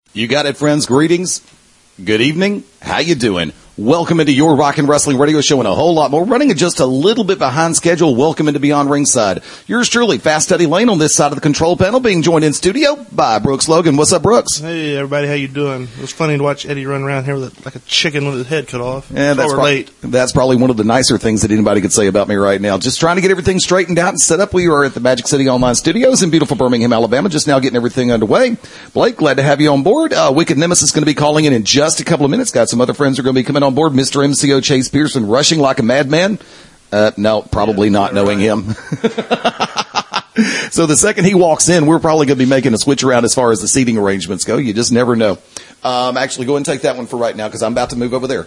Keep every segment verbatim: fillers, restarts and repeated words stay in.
You got it, friends. Greetings. Good evening. How you doing? Welcome into your Rock and Wrestling Radio Show and a whole lot more. Running just a little bit behind schedule. Welcome into Beyond Ringside. Yours truly, Fast Eddie Lane on this side of the control panel, being joined in studio by Brooks Logan. What's up, Brooks? Hey, everybody. How you doing? It was funny to watch Eddie run around here with a, like a chicken with his head cut off. Yeah, that's, pro- late. that's probably one of the nicer things that anybody could say about me right now. Just trying to get everything straightened out and set up. We are at the Magic City Online Studios in beautiful Birmingham, Alabama, just now getting everything underway. Blake, glad to have you on board. Uh, Wicked Nemesis is going to be calling in in just a couple of minutes. Got some other friends who are going to be coming on board. Mister M C O Chase Pearson rushing like a madman. Uh, no, probably yeah, not knowing right. him. So the second he walks in, we're probably going to be making a switch around as far as the seating arrangements go. You just never know. Um, actually, go ahead and take that one for right now because I'm about to move over there.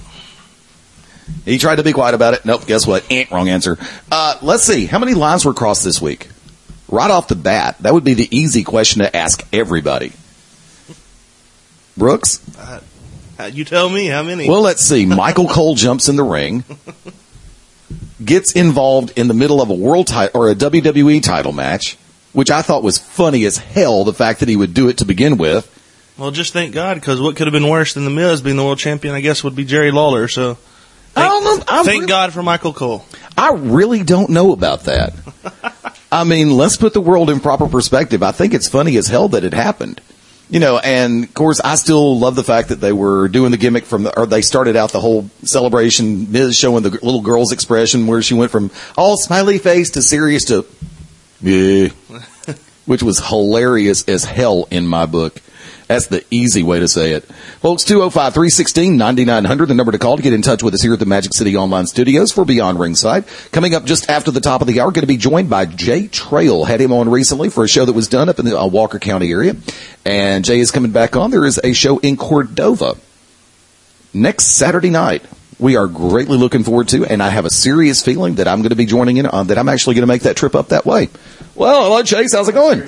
He tried to be quiet about it. Nope, guess what? Eh, wrong answer. Uh, let's see. How many lines were crossed this week? Right off the bat, that would be the easy question to ask everybody. Brooks? Uh, you tell me how many. Well, let's see. Michael Cole jumps in the ring, gets involved in the middle of a world title or a W W E title match, which I thought was funny as hell, the fact that he would do it to begin with. Well, just thank God, because what could have been worse than The Miz being the world champion, I guess, would be Jerry Lawler. So thank, I don't know. I thank really, God for Michael Cole. I really don't know about that. I mean, let's put the world in proper perspective. I think it's funny as hell that it happened. You know, and of course, I still love the fact that they were doing the gimmick from the, or they started out the whole celebration, Miz showing the little girl's expression where she went from all smiley face to serious to, yeah, which was hilarious as hell in my book. That's the easy way to say it. Folks, two oh five, three one six, nine nine hundred, the number to call to get in touch with us here at the Magic City Online Studios for Beyond Ringside. Coming up just after the top of the hour, going to be joined by Jay Trail. Had him on recently for a show that was done up in the uh, Walker County area. And Jay is coming back on. There is a show in Cordova next Saturday night. We are greatly looking forward to, and I have a serious feeling that I'm going to be joining in on, that I'm actually going to make that trip up that way. Well, hello, Chase. How's it going?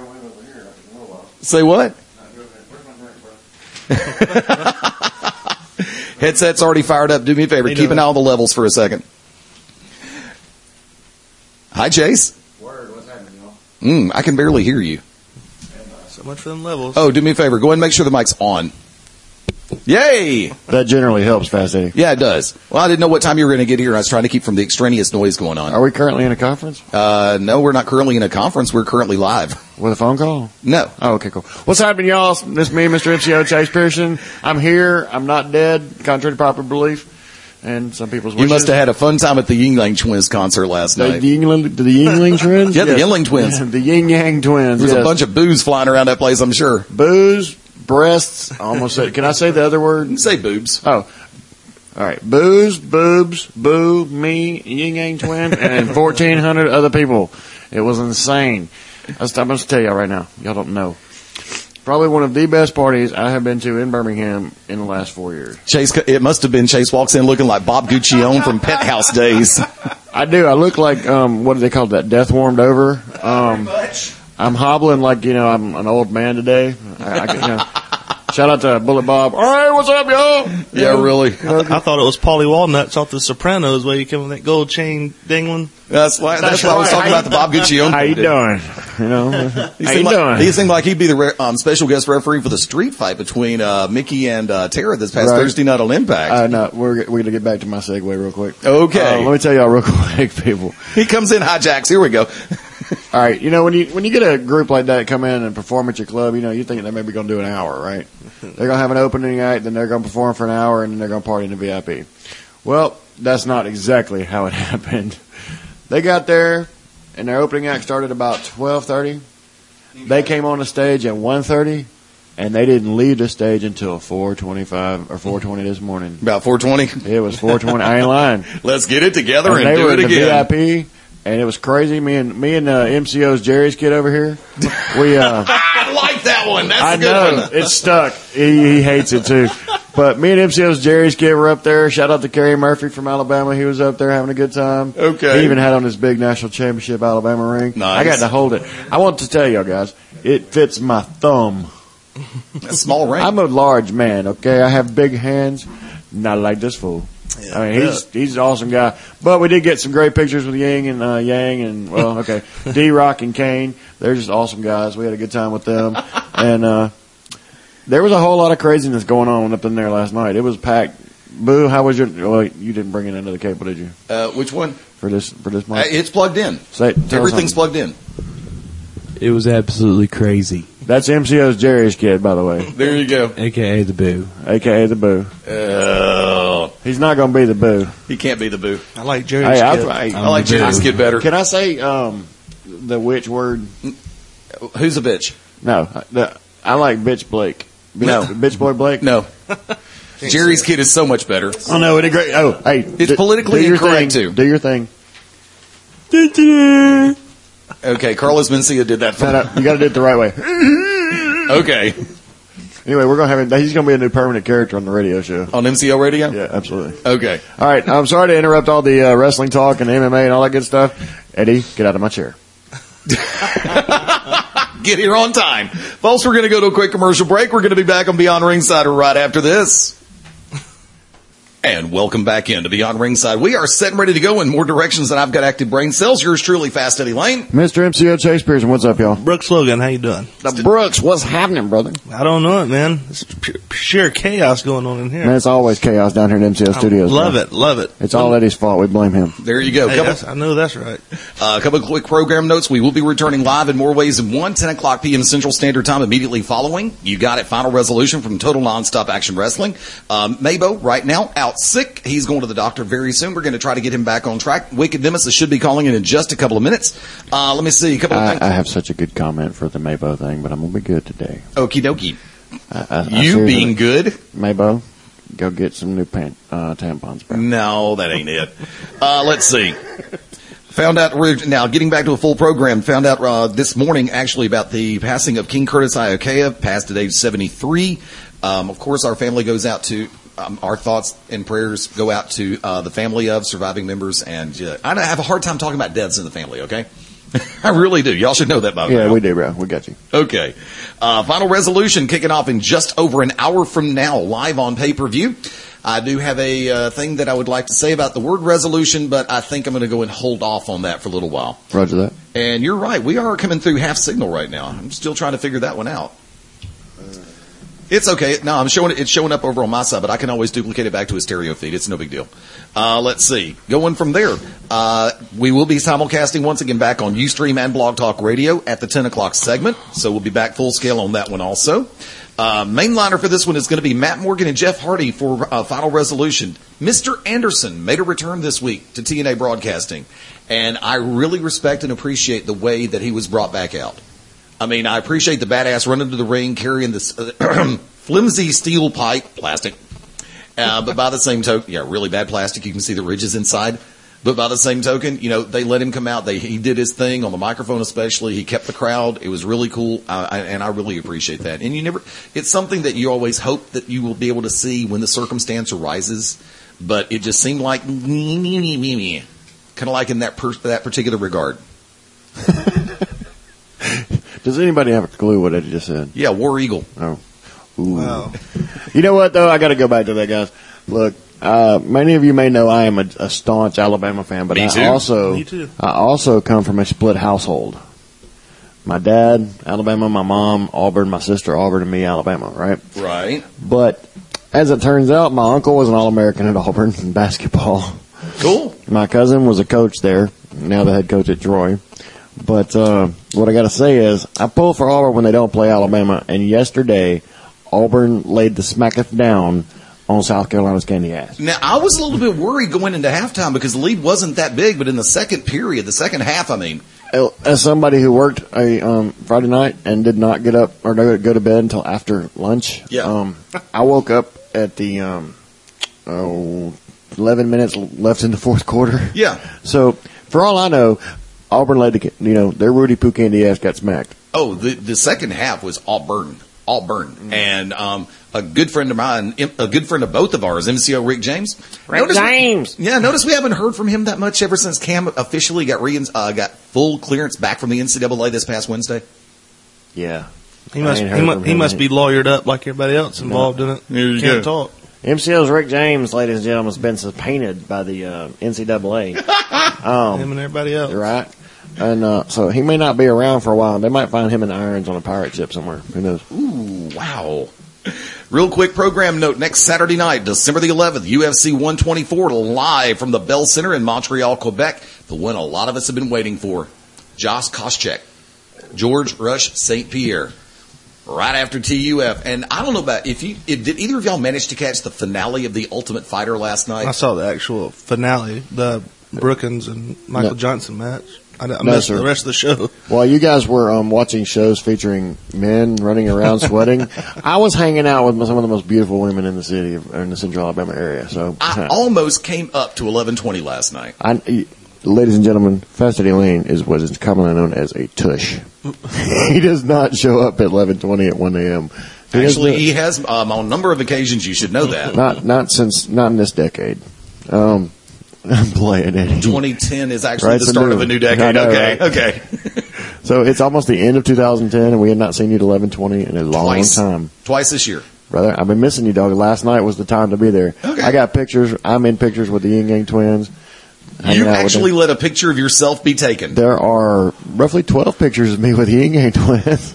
Say what? Headset's already fired up. Do me a favor. Keep an eye on the levels for a second. Hi, Chase. Word, what's happening, y'all? Mm, I can barely hear you. So much for them levels. Oh, do me a favor. Go ahead and make sure the mic's on. Yay! That generally helps, Fast Eddie. Yeah, it does. Well, I didn't know what time you were going to get here. I was trying to keep from the extraneous noise going on. Are we currently in a conference? Uh, no, we're not currently in a conference. We're currently live. With a phone call? No. Oh, okay, cool. What's happening, y'all? This is me, Mister M C O Chase Pearson. I'm here. I'm not dead, contrary to popular belief. And some people's wishes. You must have had a fun time at the Yingling Twins concert last the, night. The Yingling, the Yingling Twins? Yeah, the yes. Yingling Twins. the Yin Yang Twins. There's yes. a bunch of booze flying around that place, I'm sure. Booze, breasts. I almost said. Can I say the other word? Say boobs. Oh. All right. Booze, boobs, boo, me, Yin Yang Twin, and fourteen hundred other people. It was insane. I'm going to tell y'all right now. Y'all don't know. Probably one of the best parties I have been to in Birmingham in the last four years. Chase, it must have been Chase walks in looking like Bob Guccione from Penthouse days. I do. I look like, um, what do they call that? Death warmed over. Um, I'm hobbling like, you know, I'm an old man today. I, I, you know, shout out to Bullet Bob. All right, what's up, y'all? Yeah, yeah really. I, I thought it was Paulie Walnuts off The Sopranos where you come with that gold chain dangling. That's why, that's, that's why right. I was talking about the Bob Guccione. How you doing? You know, he how you like, doing? He seemed like he'd be the re- um, special guest referee for the street fight between uh, Mickey and uh, Tara this past right. Thursday night on Impact. Uh, no, we're we're going to get back to my segue real quick. Okay. Uh, let me tell y'all real quick, people. He comes in hijacks. Here we go. All right, you know, when you when you get a group like that come in and perform at your club, you know, you think they're maybe going to do an hour, right? They're going to have an opening night, then they're going to perform for an hour, and then they're going to party in the V I P. Well, that's not exactly how it happened. They got there, and their opening act started about twelve thirty. They came on the stage at one thirty, and they didn't leave the stage until four twenty-five or four twenty this morning. About four twenty? It was four twenty. I ain't lying. Let's get it together and, and do it again. They were in the V I P, and it was crazy. Me and me and uh, M C O's Jerry's kid over here, we. Uh, I like that one. That's I a good know. one. It's stuck. He, he hates it too. But me and M C O's Jerry's kid were up there. Shout out to Kerry Murphy from Alabama. He was up there having a good time. Okay. He even had on his big national championship Alabama ring. Nice. I got to hold it. I want to tell y'all guys, it fits my thumb. A small ring. I'm a large man, okay? I have big hands. Not like this fool. Yeah, I mean, he's he's an awesome guy. But we did get some great pictures with Yang and uh, Yang and, well, okay, D-Rock and Kane. They're just awesome guys. We had a good time with them. And, uh, There was a whole lot of craziness going on up in there last night. It was packed. Boo, how was your? Well, you didn't bring it into the cable, did you? Uh, which one? For this, for this Uh, month, it's plugged in. Say, tell us Everything's something. plugged in. It was absolutely crazy. That's M C O's Jerry's kid, by the way, There you go. A K A the Boo. aka the Boo. Oh, He's not going to be the Boo. he can't be the boo. I like Jerry's Hey, I, kid. I, I like Jerry's kid better. Can I say um, the witch word? Who's a bitch? No, the, I like bitch Blake. Bitch, No. bitch boy Blake. No. Jerry's kid is so much better. Oh no, it great. Oh, hey, It's do- politically do your incorrect, thing. too. Do your thing. Okay, Carlos Mencia did that for No, no, you got to do it the right way. Okay. Anyway, we're gonna have him. He's gonna be a new permanent character on the radio show. On M C O radio? Yeah, absolutely. Okay. All right, I'm sorry to interrupt all the uh, wrestling talk and M M A and all that good stuff. Eddie, get out of my chair. Get here on time. Folks, we're going to go to a quick commercial break. We're going to be back on Beyond Ringside right after this. And welcome back into Beyond Ringside. We are set and ready to go in more directions than I've got active brain cells. Yours truly, Fast Eddie Lane. Mister M C O Chase Pearson, what's up, y'all? Brooks Logan, how you doing? The Brooks, what's happening, brother? I don't know it, man. It's pure, sheer chaos going on in here. Man, it's always chaos down here at M C O Studios. love bro. it, love it. It's all Eddie's fault. We blame him. There you go. Hey, Couple- that's, I know that's right. Uh, a couple of quick program notes. We will be returning live in more ways than one, ten o'clock p.m. Central Standard Time immediately following. You got it. Final resolution from Total Nonstop Action Wrestling. Um, Mabo, right now, out sick. He's going to the doctor very soon. We're going to try to get him back on track. Wicked Nemesis should be calling in in just a couple of minutes. Uh, let me see. A couple of I, things. I have such a good comment for the Mabo thing, but I'm gonna be good today. Okie dokie. I, I, I You seriously- being good? Mabo, go get some new pant, uh, tampons, bro. No, that ain't it. Uh, let's see. Found out, now getting back to a full program, found out uh, this morning actually about the passing of King Curtis Iokea, passed at age seventy-three. Um, of course, our family goes out to, um, our thoughts and prayers go out to uh, the family of surviving members. And uh, I have a hard time talking about deaths in the family, okay? I really do. Y'all should know that by now. Yeah, we do, bro. We got you. Okay. Uh, final resolution kicking off in just over an hour from now, live on pay-per-view. I do have a uh, thing that I would like to say about the word resolution, but I think I'm going to go and hold off on that for a little while. Roger that. And you're right. We are coming through half signal right now. I'm still trying to figure that one out. It's okay. No, I'm showing it. It's showing up over on my side, but I can always duplicate it back to a stereo feed. It's no big deal. Uh, let's see. Going from there, uh, we will be simulcasting once again back on Ustream and Blog Talk Radio at the ten o'clock segment. So we'll be back full scale on that one also. Uh, mainliner for this one is going to be Matt Morgan and Jeff Hardy for uh, Final Resolution. Mister Anderson made a return this week to T N A Broadcasting, and I really respect and appreciate the way that he was brought back out. I mean, I appreciate the badass running to the ring carrying this uh, flimsy steel pipe, plastic. Uh, but by the same token, yeah, really bad plastic. You can see the ridges inside. But by the same token, you know, they let him come out. They he did his thing on the microphone, especially. He kept the crowd. It was really cool, uh, I, and I really appreciate that. And you never, it's something that you always hope that you will be able to see when the circumstance arises. But it just seemed like kind of like in that per, that particular regard. Does anybody have a clue what Eddie just said? Yeah, War Eagle. Oh. Ooh. Wow. You know what, though? I got to go back to that, guys. Look, uh, many of you may know I am a, a staunch Alabama fan, but Me I too. also Me too. I also come from a split household. My dad, Alabama, my mom, Auburn, my sister, Auburn, and me, Alabama, right? Right. But as it turns out, my uncle was an All-American at Auburn in basketball. Cool. My cousin was a coach there, now the head coach at Troy. But uh, what I got to say is, I pull for Auburn when they don't play Alabama, and yesterday, Auburn laid the smacketh down on South Carolina's candy ass. Now, I was a little bit worried going into halftime because the lead wasn't that big, but in the second period, the second half, I mean. As somebody who worked a um, Friday night and did not get up or go to bed until after lunch, Yeah. um, I woke up at the um, oh, eleven minutes left in the fourth quarter. Yeah. So, for all I know, Auburn led the, you know, their Rudy Poo candy ass got smacked. Oh, the the second half was Auburn. Auburn. Mm-hmm. And um, a good friend of mine, a good friend of both of ours, M C O Rick James. Rick notice, James! Yeah, notice we haven't heard from him that much ever since Cam officially got re- uh, got full clearance back from the N C double A this past Wednesday. Yeah. He I must ain't he, heard mu- from he him. must be lawyered up like everybody else involved in it. There you Can't go. talk. M C O's Rick James, ladies and gentlemen, has been subpoenaed by the uh, N C double A. Um, Him and everybody else. right? And uh, so he may not be around for a while. They might find him in irons on a pirate ship somewhere. Who knows? Ooh, wow. Real quick program note, next Saturday night, December the eleventh, U F C one twenty-four, live from the Bell Center in Montreal, Quebec. The one a lot of us have been waiting for. Josh Koscheck, George Rush Saint Pierre, right after T U F. And I don't know about, if you, if, did either of y'all manage to catch the finale of The Ultimate Fighter last night? I saw the actual finale, the Brookins and Michael No. Johnson match. I, I No, missed sir. the rest of the show. While you guys were um, watching shows featuring men running around sweating, I was hanging out with some of the most beautiful women in the city, of, or in the Central Alabama area. So, I almost came up to eleven twenty last night. I, ladies and gentlemen, Fast Eddie Lane is what is commonly known as a tush. He does not show up at eleven twenty at one a.m. He Actually, does he has um, on a number of occasions. You should know that. not not since not in this decade. Um, I'm playing Eddie. twenty ten is actually Right, the so start new. of a new I decade. know, Okay, right? okay. So it's almost the end of two thousand ten, and we had not seen you at eleven twenty in a long Twice. time. Twice this year. Brother, I've been missing you, dog. Last night was the time to be there. Okay. I got pictures. I'm in pictures with the Yin Yang twins. hanging You out with actually them. let a picture of yourself be taken. There are roughly twelve pictures of me with the Yin Yang twins.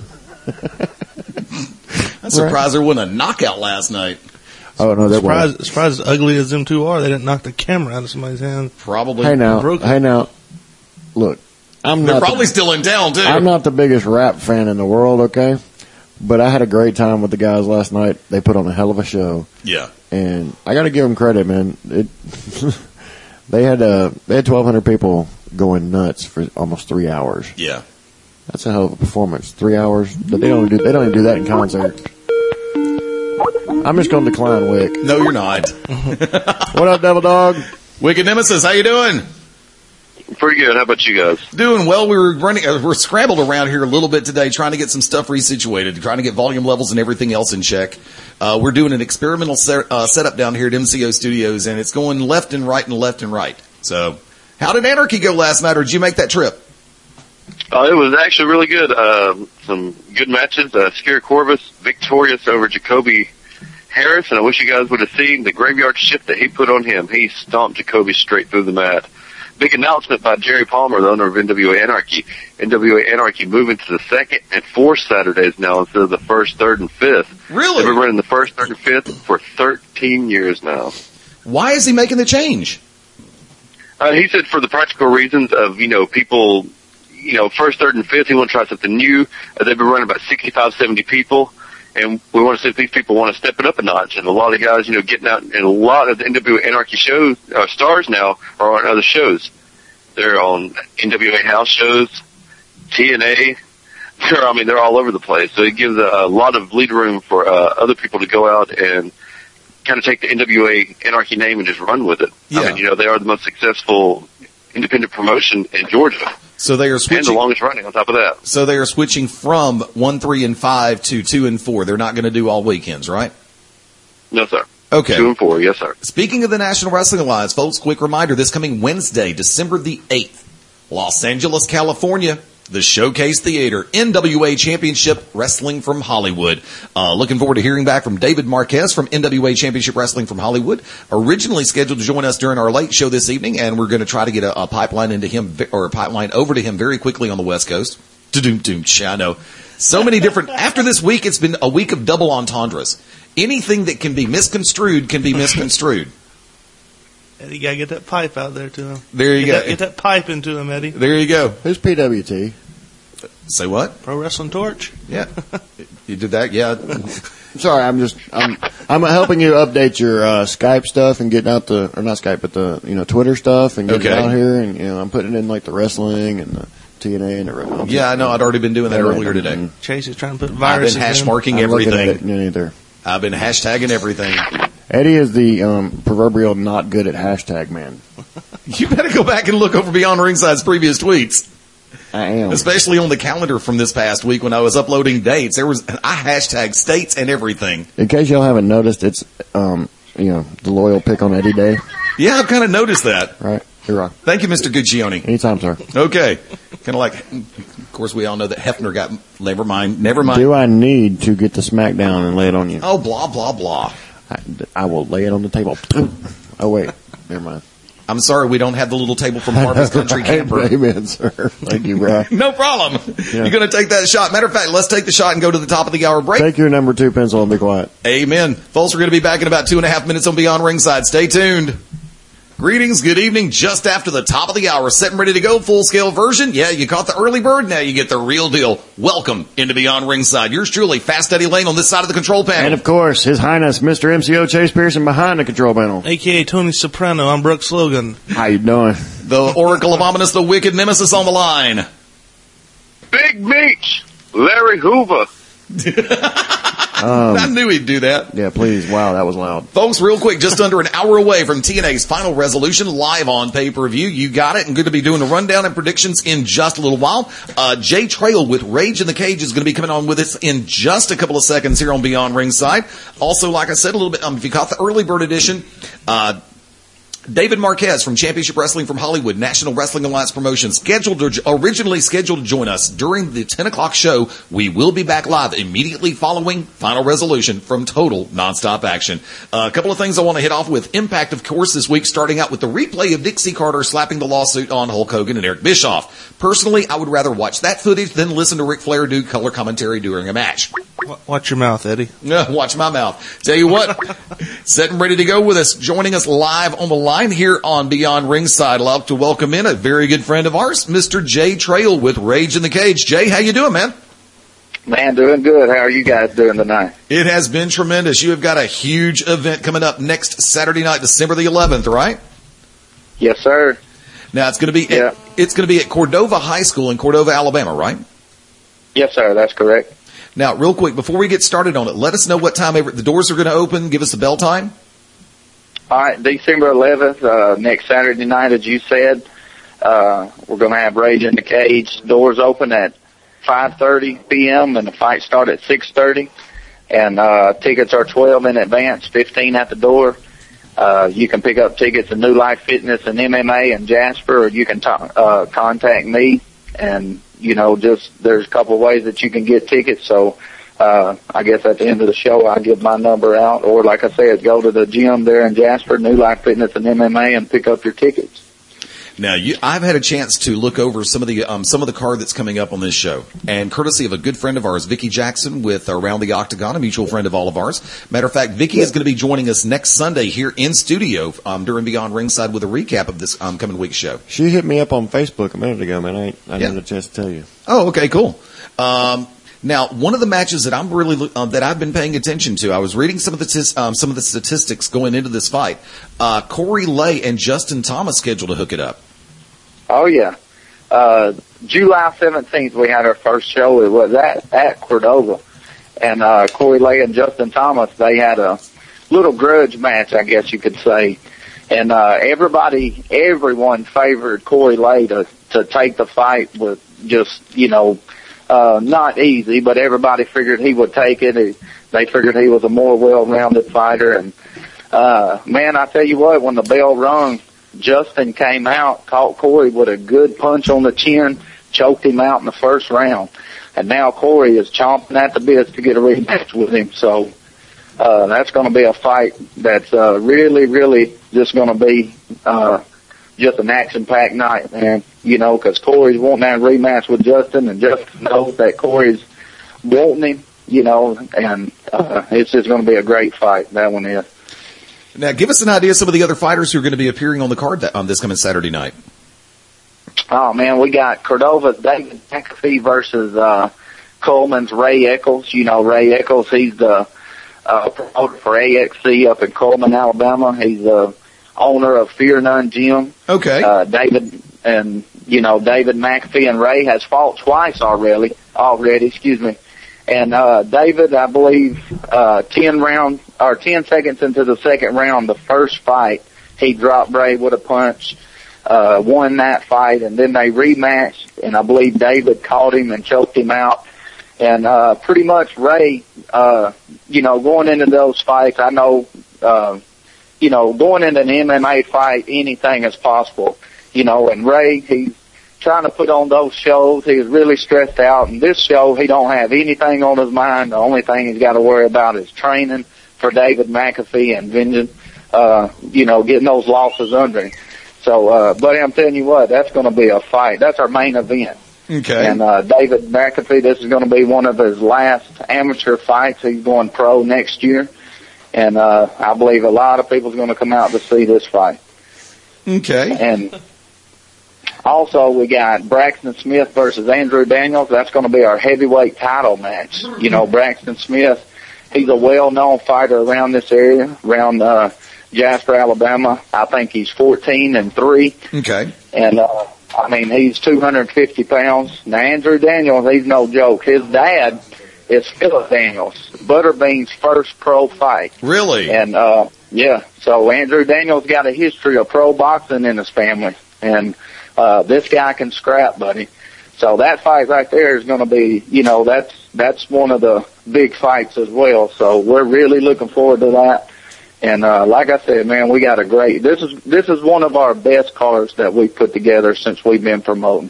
I'm surprised there wasn't a knockout last night. Oh, no, there was. Surprised, surprised as ugly as them two are, they didn't knock the camera out of somebody's hand. Probably. Hey, now. broken. Hey, now. Look, I'm They're not probably the, still in town, too. I'm not the biggest rap fan in the world, okay? But I had a great time with the guys last night. They put on a hell of a show. Yeah. And I got to give them credit, man. It, they had uh, they had twelve hundred people going nuts for almost three hours. Yeah. That's a hell of a performance. Three hours. But they don't do they don't even do that in concert. I'm just going to decline Wick. No, you're not. What up, Devil Dog? Wicked Nemesis, how you doing? Pretty good. How about you guys? Doing well. We were running, uh, we're scrambled around here a little bit today, trying to get some stuff resituated, trying to get volume levels and everything else in check. Uh, we're doing an experimental set, uh, setup down here at M C O Studios, and it's going left and right and left and right. So, how did Anarchy go last night, or did you make that trip? Uh, it was actually really good. Uh, some good matches. Uh, Scary Corvus victorious over Jacoby Harris, and I wish you guys would have seen the graveyard shift that he put on him. He stomped Jacoby straight through the mat. Big announcement by Jerry Palmer, the owner of N W A Anarchy. N W A Anarchy moving to the second and fourth Saturdays now instead of the first, third, and fifth. Really? They've been running the first, third, and fifth for thirteen years now. Why is he making the change? Uh, he said for the practical reasons of, you know, people, you know, first, third, and fifth, he want to try something new. Uh, they've been running about sixty-five, seventy people, and we want to see if these people want to step it up a notch. And a lot of the guys, you know, getting out, and a lot of the N W A Anarchy shows, uh, stars now are on other shows. They're on N W A house shows, T N A. They're, I mean, they're all over the place. So it gives a, a lot of lead room for uh, other people to go out and kind of take the N W A Anarchy name and just run with it. Yeah. I mean, you know, they are the most successful independent promotion in Georgia. So they are And the switching. longest running on top of that. So they are switching from one, three, and five to two and four. They're not going to do all weekends, right? No, sir. Okay. Two and four, yes, sir. Speaking of the National Wrestling Alliance, folks, quick reminder, this coming Wednesday, December the eighth, Los Angeles, California, the Showcase Theater, N W A Championship Wrestling from Hollywood. Uh, looking forward to hearing back from David Marquez from N W A Championship Wrestling from Hollywood. Originally scheduled to join us during our late show this evening, and we're going to try to get a, a pipeline into him, or a pipeline over to him very quickly on the West Coast. Da-doom, doom, I know. So many different, after this week, it's been a week of double entendres. Anything that can be misconstrued can be misconstrued. Eddie, you gotta get that pipe out there to him. There you get go. That, get that pipe into him, Eddie. There you go. Who's P W T? Say what? Pro Wrestling Torch. Yeah. You did that? Yeah. Sorry, I'm just I'm I'm helping you update your uh, Skype stuff and getting out the or not Skype but the you know Twitter stuff and getting Okay. it out here and you know I'm putting in like the wrestling and the T N A and the Yeah, I know. I'd already been doing that earlier today. Chase is trying to put I've viruses been hash in. marking I'm looking at it everything. neither. I've been hashtagging everything. Eddie is the um, proverbial not good at hashtag man. You better go back and look over Beyond Ringside's previous tweets, I am. especially on the calendar from this past week when I was uploading dates. There was I hashtagged states and everything. In case y'all haven't noticed, it's um you know the loyal pick on Eddie Day, Yeah, I've kind of noticed that. right? You're wrong. Thank you, Mister Guccione. Anytime, sir. Okay, kind of like, of course, we all know that Hefner got. Never mind. Never mind. Do I need to get the smackdown and lay it on you? Oh, blah blah blah. I, I will lay it on the table. Oh wait, never mind. I'm sorry we don't have the little table from Harvest Country Camper. Amen, sir. Thank you, Brian. No problem. Yeah. You're going to take that shot. Matter of fact, let's take the shot and go to the top of the hour break. Take your number two pencil and be quiet. Amen. Folks, we're going to be back in about two and a half minutes on Beyond Ringside. Stay tuned. Greetings, good evening, just after the top of the hour, set and ready to go, full-scale version. Yeah, you caught the early bird, now you get the real deal. Welcome into Beyond Ringside. Yours truly, Fast Eddie Lane on this side of the control panel. And, of course, His Highness, Mister M C O Chase Pearson behind the control panel. A K A Tony Soprano. I'm Brooks Logan. How you doing? The Oracle of Ominous, the Wicked Nemesis on the line. Big Meech, Larry Hoover. Um, I knew he'd do that. yeah, please. Wow, that was loud. Folks, real quick, just under an hour away from T N A's Final Resolution, live on pay-per-view. You got it, and good to be doing the rundown and predictions in just a little while. Uh, Jay Trail with Rage in the Cage is going to be coming on with us in just a couple of seconds here on Beyond Ringside. Also, like I said, a little bit, um, if you caught the early bird edition, uh, David Marquez from Championship Wrestling from Hollywood, National Wrestling Alliance Promotions, scheduled to, originally scheduled to join us during the ten o'clock show. We will be back live immediately following Final Resolution from Total Nonstop Action. Uh, a couple of things I want to hit off with. Impact, of course, this week, starting out with the replay of Dixie Carter slapping the lawsuit on Hulk Hogan and Eric Bischoff. Personally, I would rather watch that footage than listen to Ric Flair do color commentary during a match. Watch your mouth, Eddie. Uh, watch my mouth. Tell you what, set and ready to go with us. Joining us live on the line here on Beyond Ringside, I'd love to welcome in a very good friend of ours, Mister Jay Trail with Rage in the Cage. Jay, how you doing, man? Man, doing good. How are you guys doing tonight? It has been tremendous. You have got a huge event coming up next Saturday night, December the eleventh, right? Yes, sir. Now it's going to be Yeah. at, it's going to be at Cordova High School in Cordova, Alabama, right? Yes, sir. That's correct. Now, real quick, before we get started on it, let us know what time every, the doors are going to open. Give us a bell time. All right, December eleventh, uh, next Saturday night, as you said, uh, we're going to have Rage in the Cage. Doors open at five thirty p.m. and the fight start at six thirty. And uh, tickets are twelve in advance, fifteen at the door. Uh, you can pick up tickets at New Life Fitness and M M A in Jasper, or you can t- uh, contact me. And, you know, just there's a couple of ways that you can get tickets. So uh, I guess at the end of the show, I'll give my number out. Or, like I said, go to the gym there in Jasper, New Life Fitness and M M A, and pick up your tickets. Now, you, I've had a chance to look over some of the um, some of the card that's coming up on this show, and courtesy of a good friend of ours, Vicky Jackson, with Around the Octagon, a mutual friend of all of ours. Matter of fact, Vicky is going to be joining us next Sunday here in studio um, during Beyond Ringside with a recap of this um, coming week's show. She hit me up on Facebook a minute ago, man. I, ain't, I Yeah. didn't have a chance to tell you. Oh, okay, cool. Um, now, one of the matches that I'm really uh, that I've been paying attention to, I was reading some of the tis, um, some of the statistics going into this fight. Uh, Corey Lay and Justin Thomas scheduled to hook it up. Oh, yeah. Uh, July seventeenth, we had our first show. It was at, at Cordova. And uh, Corey Lay and Justin Thomas, they had a little grudge match, I guess you could say. And uh, everybody, everyone favored Corey Lay to, to take the fight with just, you know, uh, not easy, but everybody figured he would take it. He, they figured he was a more well-rounded fighter. And, uh, man, I tell you what, when the bell rung, Justin came out, caught Corey with a good punch on the chin, choked him out in the first round. And now Corey is chomping at the bit to get a rematch with him. So uh, that's going to be a fight that's uh, really, really just going to be uh, just an action-packed night, man. You know, because Corey's wanting that rematch with Justin, and Justin knows that Corey's wanting him, you know, and uh, it's just going to be a great fight, that one is. Now, give us an idea of some of the other fighters who are going to be appearing on the card that, on this coming Saturday night. Oh, man, we got Cordova's David McAfee versus uh, Coleman's Ray Eccles. You know, Ray Eccles, he's the uh, promoter for A X C up in Coleman, Alabama. He's the owner of Fear None Gym. Okay. Uh, David and, you know, David McAfee and Ray has fought twice already, already, excuse me. And uh, David, I believe, uh, ten rounds or ten seconds into the second round, the first fight, he dropped Ray with a punch, uh, won that fight, and then they rematched, and I believe David caught him and choked him out. And uh, pretty much Ray, uh, you know, going into those fights, I know, uh, you know, going into an M M A fight, anything is possible, you know. And Ray, he's trying to put on those shows. He was really stressed out. And this show, he don't have anything on his mind. The only thing he's got to worry about is training for David McAfee and vengeance, uh, you know, getting those losses under him. So, uh, buddy, I'm telling you what, that's going to be a fight. That's our main event. Okay. And uh, David McAfee, this is going to be one of his last amateur fights. He's going pro next year. And uh, I believe a lot of people are going to come out to see this fight. Okay. And also we got Braxton Smith versus Andrew Daniels. That's going to be our heavyweight title match. You know, Braxton Smith, he's a well-known fighter around this area, around uh, Jasper, Alabama. I think he's fourteen and three. Okay. And, uh, I mean, he's two hundred fifty pounds. Now, Andrew Daniels, he's no joke. His dad is Philip Daniels, Butterbean's first pro fight. Really? And, uh, yeah, so Andrew Daniels got a history of pro boxing in his family. And, uh, this guy can scrap, buddy. So that fight right there is going to be, you know, that's, that's one of the big fights as well. So we're really looking forward to that. And, uh, like I said, man, we got a great, this is, this is one of our best cards that we've put together since we've been promoting.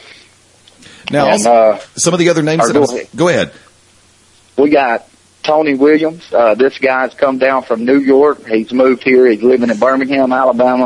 Now, And, uh, some of the other names. or That go I was, ahead. go ahead. We got Tony Williams. Uh, this guy's come down from New York. He's moved here. He's living in Birmingham, Alabama.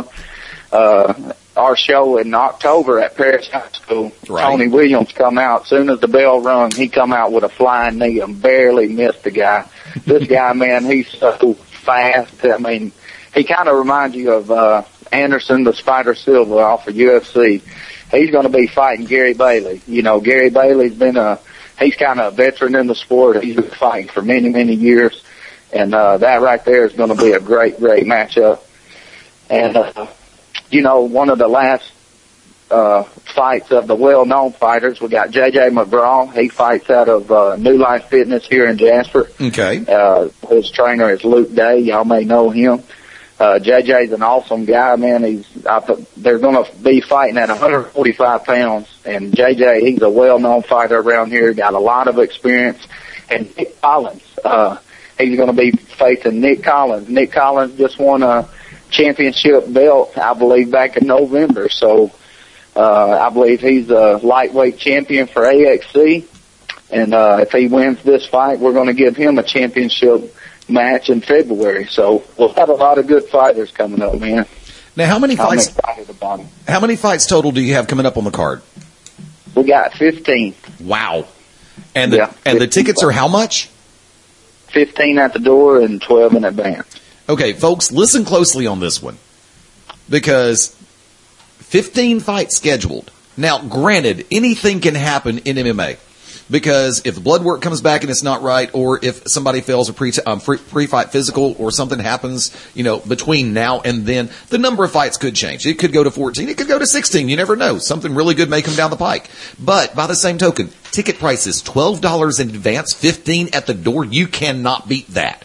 Uh, our show in October at Paris High School, Right. Tony Williams come out. Soon as the bell rung, he come out with a flying knee and barely missed the guy. This guy, man, he's so fast. I mean, he kind of reminds you of uh, Anderson the Spider Silva off of U F C. He's going to be fighting Gary Bailey. You know, Gary Bailey's been a he's kind of a veteran in the sport. He's been fighting for many, many years. And uh, that right there is going to be a great, great matchup. And, uh, you know, one of the last uh, fights of the well-known fighters, we got J J McGraw. He fights out of uh, New Life Fitness here in Jasper. Okay. Uh, his trainer is Luke Day. Y'all may know him. Uh, J J's an awesome guy, man. He's, I th- they're going to be fighting at one hundred forty-five pounds. And J J, he's a well-known fighter around here, got a lot of experience. And Nick Collins, uh, he's going to be facing Nick Collins. Nick Collins just won a championship belt, I believe, back in November. So, uh, I believe he's a lightweight champion for A X C. And, uh, if he wins this fight, we're going to give him a championship match in February. So we'll have a lot of good fighters coming up, man. Now, how many I'm fights? excited about it. How many fights total do you have coming up on the card? We got fifteen. Wow. And the Yeah, and the fifteen tickets are how much? fifteen at the door and twelve in advance. Okay, folks, listen closely on this one, because fifteen fights scheduled. Now, granted, anything can happen in M M A, because if the blood work comes back and it's not right, or if somebody fails a pre um, free, pre-fight physical, or something happens, you know, between now and then, the number of fights could change. It could go to fourteen. It could go to sixteen. You never know. Something really good may come down the pike. But by the same token, ticket prices, twelve dollars in advance, fifteen at the door. You cannot beat that.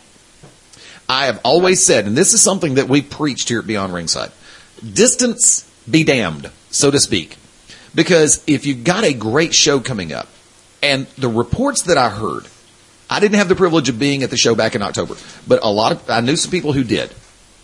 I have always said, and this is something that we preached here at Beyond Ringside, distance be damned, so to speak. Because if you've got a great show coming up, and the reports that I heard, I didn't have the privilege of being at the show back in October, but a lot of, I knew some people who did.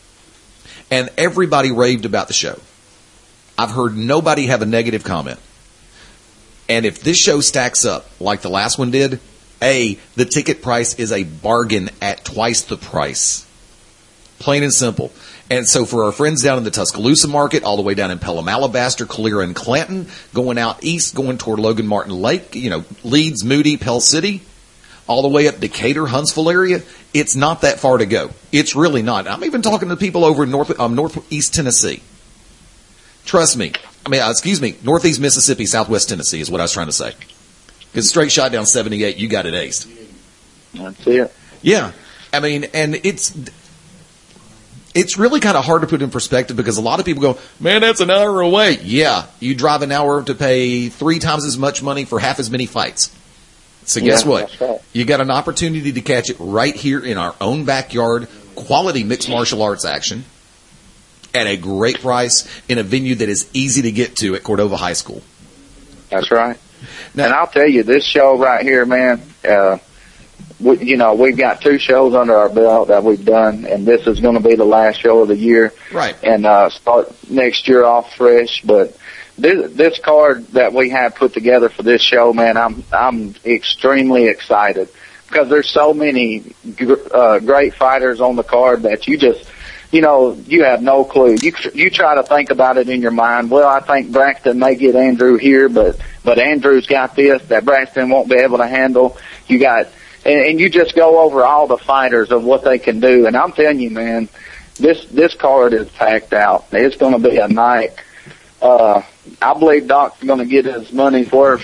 And everybody raved about the show. I've heard nobody have a negative comment. And if this show stacks up like the last one did, A, the ticket price is a bargain at twice the price. Plain and simple. And so for our friends down in the Tuscaloosa market, all the way down in Pelham, Alabaster, Calera, and Clanton, going out east, going toward Logan Martin Lake, you know, Leeds, Moody, Pell City, all the way up Decatur, Huntsville area, it's not that far to go. It's really not. I'm even talking to people over in north, um, northeast Tennessee. Trust me. I mean, uh, excuse me, northeast Mississippi, southwest Tennessee is what I was trying to say. Because straight shot down seventy-eight, you got it aced. That's it. Yeah. I mean, and it's it's really kind of hard to put in perspective, because a lot of people go, man, that's an hour away. Yeah, you drive an hour to pay three times as much money for half as many fights. So guess Yeah, what? that's right. You got an opportunity to catch it right here in our own backyard, quality mixed martial arts action at a great price in a venue that is easy to get to at Cordova High School. That's right. Now- and I'll tell you, this show right here, man, uh, we, you know, we've got two shows under our belt that we've done, and this is going to be the last show of the year. Right. And uh, start next year off fresh. But this, this card that we have put together for this show, man, I'm I'm extremely excited, because there's so many gr- uh, great fighters on the card that you just you know, you have no clue. You you try to think about it in your mind. Well, I think Braxton may get Andrew here, but but Andrew's got this that Braxton won't be able to handle. You got, and, and you just go over all the fighters of what they can do. And I'm telling you, man, this this card is packed out. It's going to be a night. Uh, I believe Doc's going to get his money's worth.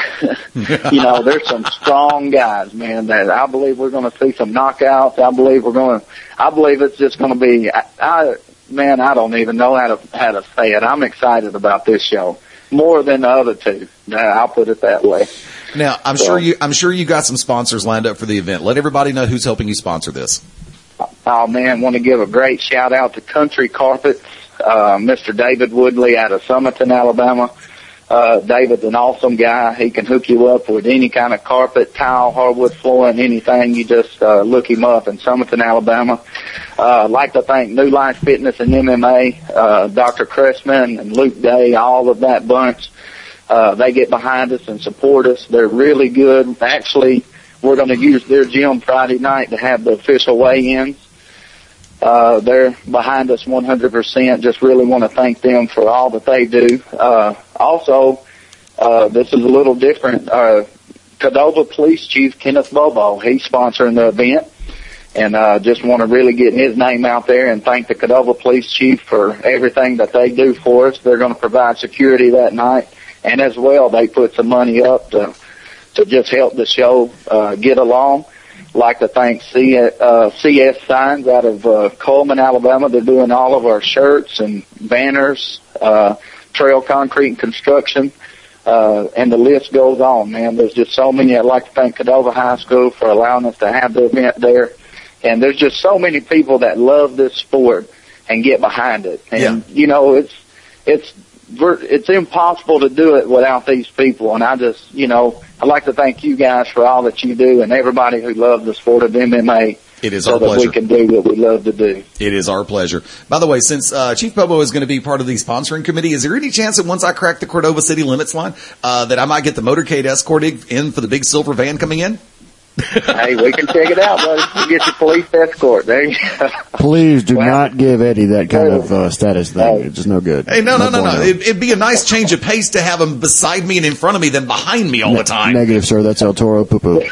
You know, there's some strong guys, man, that I believe we're going to see some knockouts. I believe we're going to, I believe it's just going to be, I, I, man, I don't even know how to, how to say it. I'm excited about this show more than the other two. I'll put it that way. Now, I'm so, sure you, I'm sure you got some sponsors lined up for the event. Let everybody know who's helping you sponsor this. Oh man, want to give a great shout out to Country Carpets. Uh, Mister David Woodley out of Summerton, Alabama. Uh, David's an awesome guy. He can hook you up with any kind of carpet, tile, hardwood flooring, anything. You just, uh, look him up in Summerton, Alabama. Uh, I'd like to thank New Life Fitness and M M A, uh, Doctor Cressman and Luke Day, all of that bunch. Uh, they get behind us and support us. They're really good. Actually, we're going to use their gym Friday night to have the official weigh-ins. Uh, they're behind us one hundred percent. Just really want to thank them for all that they do. Uh, also, uh, this is a little different. Uh, Cadova Police Chief Kenneth Bobo, he's sponsoring the event. And, uh, just want to really get his name out there and thank the Cadova Police Chief for everything that they do for us. They're going to provide security that night. And as well, they put some money up to, to just help the show, uh, get along. Like to thank C, uh, C S Signs out of uh, Coleman, Alabama. They're doing all of our shirts and banners, uh, Trail Concrete and Construction, uh, and the list goes on, man. There's just so many. I'd like to thank Cadova High School for allowing us to have the event there. And there's just so many people that love this sport and get behind it. And, yeah. you know, it's, it's, it's impossible to do it without these people. And I just, you know, I'd like to thank you guys for all that you do and everybody who loves the sport of M M A. It is so our that pleasure. we can do what we love to do. It is our pleasure. By the way, since uh, Chief Bobo is going to be part of the sponsoring committee, is there any chance that once I crack the Cordova City Limits line, uh, that I might get the motorcade escort in for the big silver van coming in? Hey, we can check it out, buddy. You get your police escort. There you go. Please do Well, not give Eddie that kind of uh, status thing. It's just no good. Hey, no, no, no, no. bueno. It, it'd be a nice change of pace to have him beside me and in front of me than behind me all the time. Negative, sir. That's El Toro Poo Poo.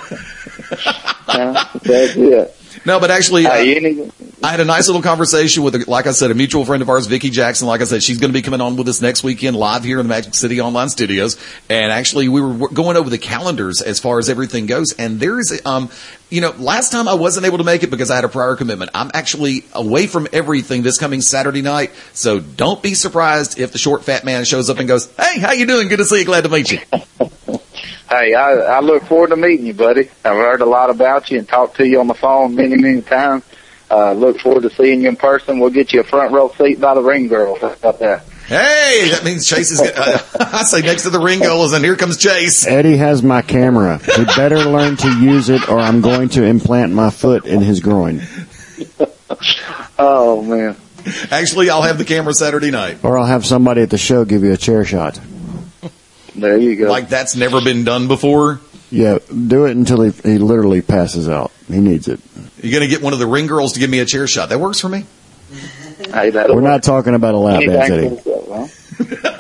Uh, that's it. No, but actually, uh, Hey, any, I had a nice little conversation with, like I said, a mutual friend of ours, Vicki Jackson. Like I said, she's going to be coming on with us next weekend live here in the Magic City Online Studios. And actually, we were going over the calendars as far as everything goes. And there is, um, you know, last time I wasn't able to make it because I had a prior commitment. I'm actually away from everything this coming Saturday night. So don't be surprised if the short fat man shows up and goes, "Hey, how you doing? Good to see you. Glad to meet you." hey, I, I look forward to meeting you, buddy. I've heard a lot about you and talked to you on the phone many, many times. Uh, look forward to seeing you in person. We'll get you a front row seat by the ring girls. How about that? Hey, that means Chase is, uh, I say next to the ring goals, and here comes Chase. Eddie has my camera. He better learn to use it or I'm going to implant my foot in his groin. Oh, man. Actually, I'll have the camera Saturday night. Or I'll have somebody at the show give you a chair shot. There you go. Like that's never been done before. Yeah, do it until he, he literally passes out. He needs it. You're going to get one of the ring girls to give me a chair shot. That works for me. Hey, that'll We're work. not talking about a lap dance, Anything Eddie. for the show, huh?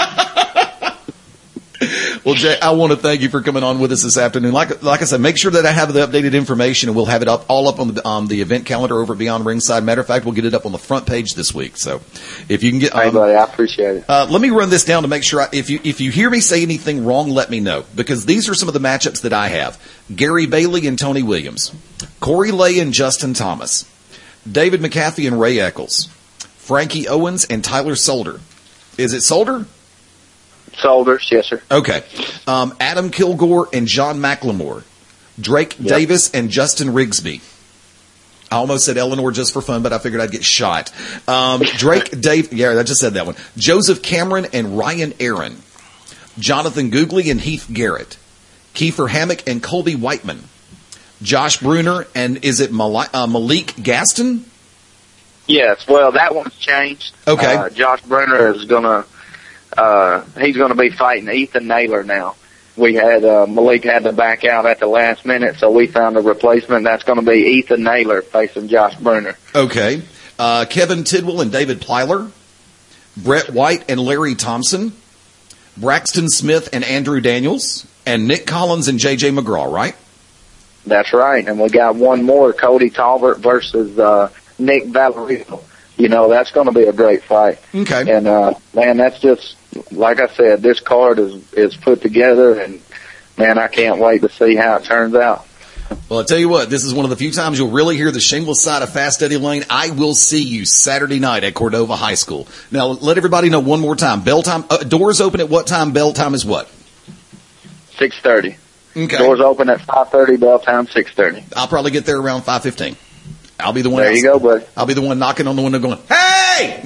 Well, Jay, I want to thank you for coming on with us this afternoon. Like, like I said, make sure that I have the updated information, and we'll have it up all up on the, um, the event calendar over at Beyond Ringside. Matter of fact, we'll get it up on the front page this week. So, if you can get, um, Hey, buddy, I appreciate it. Uh, let me run this down to make sure. I, if you if you hear me say anything wrong, let me know, because these are some of the matchups that I have: Gary Bailey and Tony Williams, Corey Lay and Justin Thomas, David McAfee and Ray Eccles, Frankie Owens and Tyler Solder. Is it Solder? Shoulders, yes, sir. Okay. Um, Adam Kilgore and John McLemore, Drake Yep. Davis and Justin Rigsby. I almost said Eleanor just for fun, but I figured I'd get shot. Um, Drake Dave, yeah, I just said that one. Joseph Cameron and Ryan Aaron, Jonathan Googly and Heath Garrett, Kiefer Hammock and Colby Whiteman, Josh Bruner and is it Malik, uh, Malik Gaston? Yes, well, that one's changed. Okay. Uh, Josh Bruner is going to, uh, he's going to be fighting Ethan Naylor now. We had, uh, Malik had to back out at the last minute, so we found a replacement. That's going to be Ethan Naylor facing Josh Bruner. Okay. uh, Kevin Tidwell and David Plyler, Brett White and Larry Thompson, Braxton Smith and Andrew Daniels, and Nick Collins and J J McGraw, right? That's right. And we got one more, Cody Talbert versus uh, Nick Valerio. You know, that's going to be a great fight. Okay. And, uh, man, that's just, like I said, this card is, is put together, and, man, I can't wait to see how it turns out. Well, I tell you what, this is one of the few times you'll really hear the shameless side of Fast Eddie Lane. I will see you Saturday night at Cordova High School. Now, let everybody know one more time. Bell time, uh, doors open at what time? Bell time is what? six thirty. Okay. Doors open at five thirty, bell time six thirty. I'll probably get there around five fifteen. I'll be the one. There you go, bud. I'll be the one knocking on the window going, hey!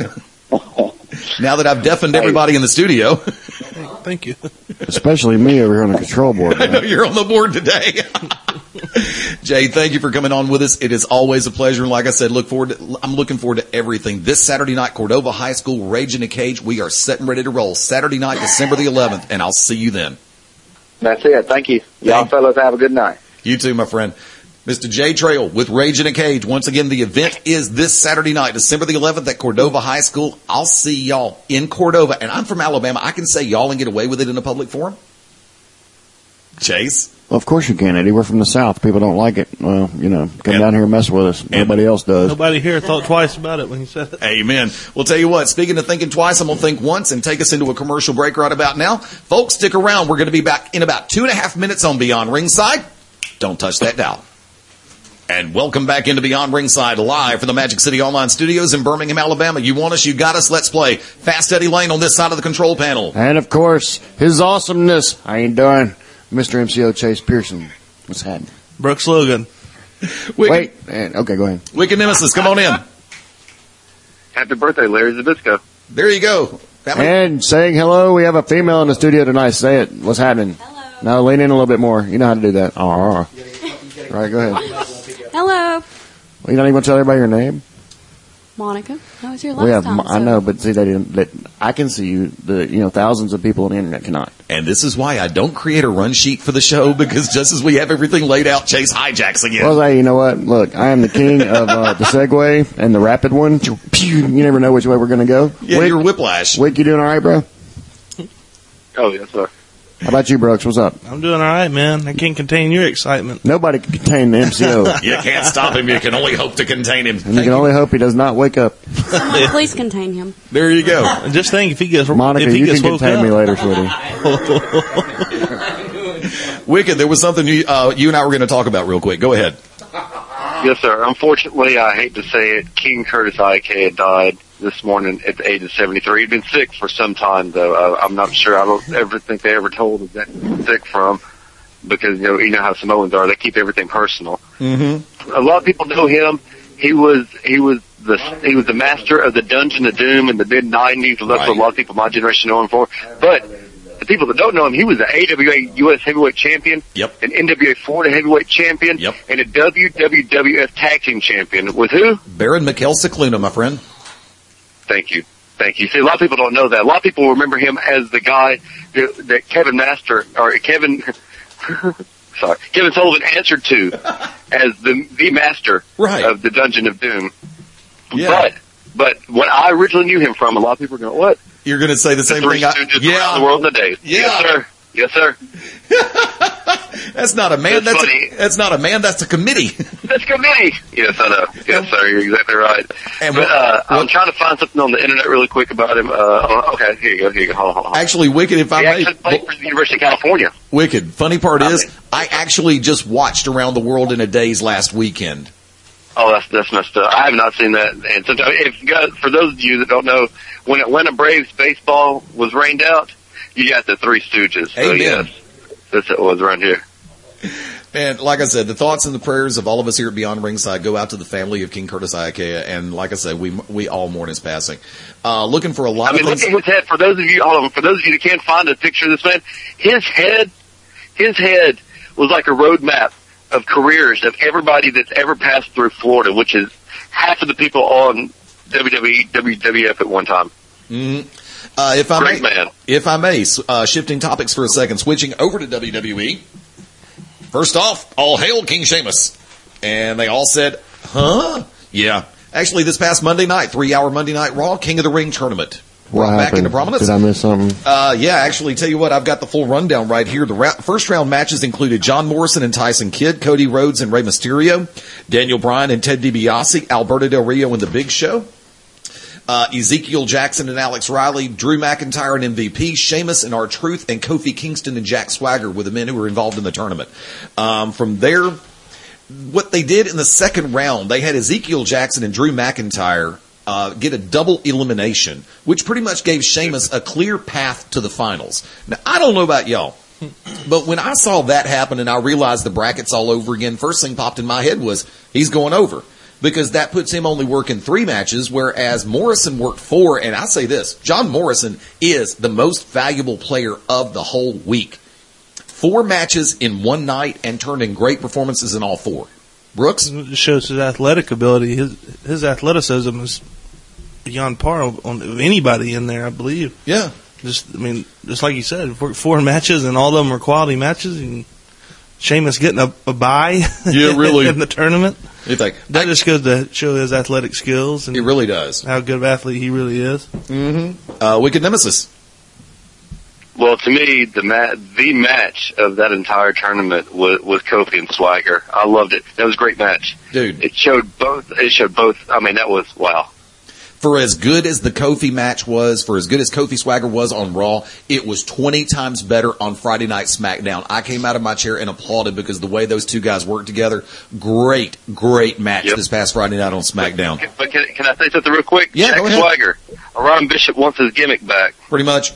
Now that I've deafened everybody in the studio. Thank you. Especially me over here on the control board. I know you're on the board today. Jay, thank you for coming on with us. It is always a pleasure. And like I said, look forward to, I'm looking forward to everything. This Saturday night, Cordova High School, Rage in a Cage. We are set and ready to roll. Saturday night, December the eleventh, and I'll see you then. That's it. Thank you. Y'all Thank- fellas have a good night. You too, my friend. Mister Jay Trail with Rage in a Cage. Once again, the event is this Saturday night, December the eleventh at Cordova High School. I'll see y'all in Cordova. And I'm from Alabama. I can say y'all and get away with it in a public forum. Chase? Well, of course you can, Eddie. We're from the South. People don't like it. Well, you know, come And- down here and mess with us. Nobody else does. Nobody here thought twice about it when you said it. Amen. We'll tell you what, speaking of thinking twice, I'm going to think once and take us into a commercial break right about now. Folks, stick around. We're going to be back in about two and a half minutes on Beyond Ringside. Don't touch that dial. And welcome back into Beyond Ringside, live from the Magic City Online Studios in Birmingham, Alabama. You want us, you got us. Let's play Fast Eddie Lane on this side of the control panel. And, of course, his awesomeness. I ain't done. Mister M C O Chase Pearson. What's happening? Brooks Logan. Wicked, Wait. And, okay, go ahead. Wicked Nemesis, come on in. Happy birthday, Larry Zabisco. There you go. That way- And saying hello, we have a female in the studio tonight. Say it. What's happening? Hello. No, lean in a little bit more. You know how to do that. Oh, all right, go ahead. Hello, Well, you don't even tell everybody your name? Monica. That was your last We have, time. I so- know, but see, they didn't. That I can see you. The you know thousands of people on the internet cannot. And this is why I don't create a run sheet for the show, because just as we have everything laid out, Chase hijacks again. Well, hey, you know what? Look, I am the king of uh, the Segway and the rapid one. You never know which way we're going to go. yeah, Wick, your whiplash. Wick, you doing all right, bro? Oh, yes, sir. How about you, Brooks? What's up? I'm doing all right, man. I can't contain your excitement. Nobody can contain the M C O, You can't stop him. You can only hope to contain him. and you can only hope he does not wake up. Someone please contain him. There you go. And just think, if he gets Monica, if he you gets can woke contain up, me later, sweetie. Wicked, there was something you, uh, you and I were going to talk about real quick. Go ahead. Yes, sir. Unfortunately, I hate to say it, King Curtis Ike died this morning at the age of seventy-three. He'd been sick for some time, though. Uh, I'm not sure. I don't ever think they ever told us that he was sick from, because, you know, you know how Samoans are. They keep everything personal. Mm-hmm. A lot of people know him. He was he was the he was the master of the Dungeon of Doom in the mid nineties. That's Right. what a lot of people my generation know him for. But the people that don't know him, he was an A W A U S heavyweight champion, Yep. an N W A Florida heavyweight champion, Yep. and a W W F tag team champion. With who? Baron Mikhail Cicluna, my friend. Thank you. Thank you. See, a lot of people don't know that. A lot of people remember him as the guy that, that Kevin Master, or Kevin, sorry, Kevin Sullivan answered to as the, the master Right. of the Dungeon of Doom. Yeah. But, but what I originally knew him from, a lot of people are going, what? You're going to say the The same Three thing. I, Stooges yeah. around the world in a day. Yeah. Yes, sir. Yes, sir. That's not a man. That's That's, funny. a, that's not a man. That's a committee. That's committee. Yes, I know. Yes, sir. You're exactly right. And but what- uh, I'm what- trying to find something on the internet really quick about him. Uh, okay, here you go. Here you go. Hold on, hold on. Actually, Wicked, if I He may. actually played for the University of California. Wicked. Funny part I is, mean- I actually just watched Around the World in a Days last weekend. Oh, that's that's messed up. I have not seen that. And sometimes, if you guys, for those of you that don't know, when Atlanta Braves baseball was rained out, you got the Three Stooges. So Amen. yes, that's what it was around here. And like I said, the thoughts and the prayers of all of us here at Beyond Ringside go out to the family of King Curtis Iakea. And like I said, we we all mourn his passing. Uh, looking for a lot I mean, of look things. at his head. For those of you, hold on, for those of you that can't find a picture of this man, his head, his head was like a road map of careers of everybody that's ever passed through Florida, which is half of the people on W W E, W W F at one time. Mhm. Uh, if I Great may, man. if I may, uh, shifting topics for a second, switching over to W W E. First off, all hail King Sheamus. And they all said, huh? Yeah. Actually, this past Monday night, three-hour Monday Night Raw, King of the Ring tournament. What Brought back happened? into prominence. Did I miss something? Uh, yeah, actually, tell you what, I've got the full rundown right here. The ra- first round matches included John Morrison and Tyson Kidd, Cody Rhodes and Rey Mysterio, Daniel Bryan and Ted DiBiase, Alberto Del Rio and The Big Show, uh, Ezekiel Jackson and Alex Riley, Drew McIntyre and M V P, Sheamus and R-Truth, and Kofi Kingston and Jack Swagger were the men who were involved in the tournament. Um, from there, what they did in the second round, they had Ezekiel Jackson and Drew McIntyre Uh, get a double elimination, which pretty much gave Sheamus a clear path to the finals. Now, I don't know about y'all, but when I saw that happen and I realized the brackets all over again, first thing popped in my head was he's going over, because that puts him only working three matches, whereas Morrison worked four. And I say this, John Morrison is the most valuable player of the whole week. Four matches in one night and turned in great performances in all four. Brooks? It shows his athletic ability. His his athleticism is beyond par on, on anybody in there, I believe. Yeah. Just, I mean, just like you said, four, four matches and all of them were quality matches. And Sheamus getting a, a bye Yeah, really. in the tournament. You think? That just goes to show his athletic skills and It really does. how good of an athlete he really is. Mm-hmm. Uh, Wicked Nemesis. Well, to me, the ma- the match of that entire tournament was, was Kofi and Swagger. I loved it. That was a great match, Dude. It showed both. It showed both. I mean, that was wow. For as good as the Kofi match was, for as good as Kofi Swagger was on Raw, it was twenty times better on Friday Night SmackDown. I came out of my chair and applauded because the way those two guys worked together, great, great match Yep. this past Friday night on SmackDown. But, but can, can I say something real quick? Yeah, Jack go ahead. Swagger. Ron Bishop wants his gimmick back. Pretty much.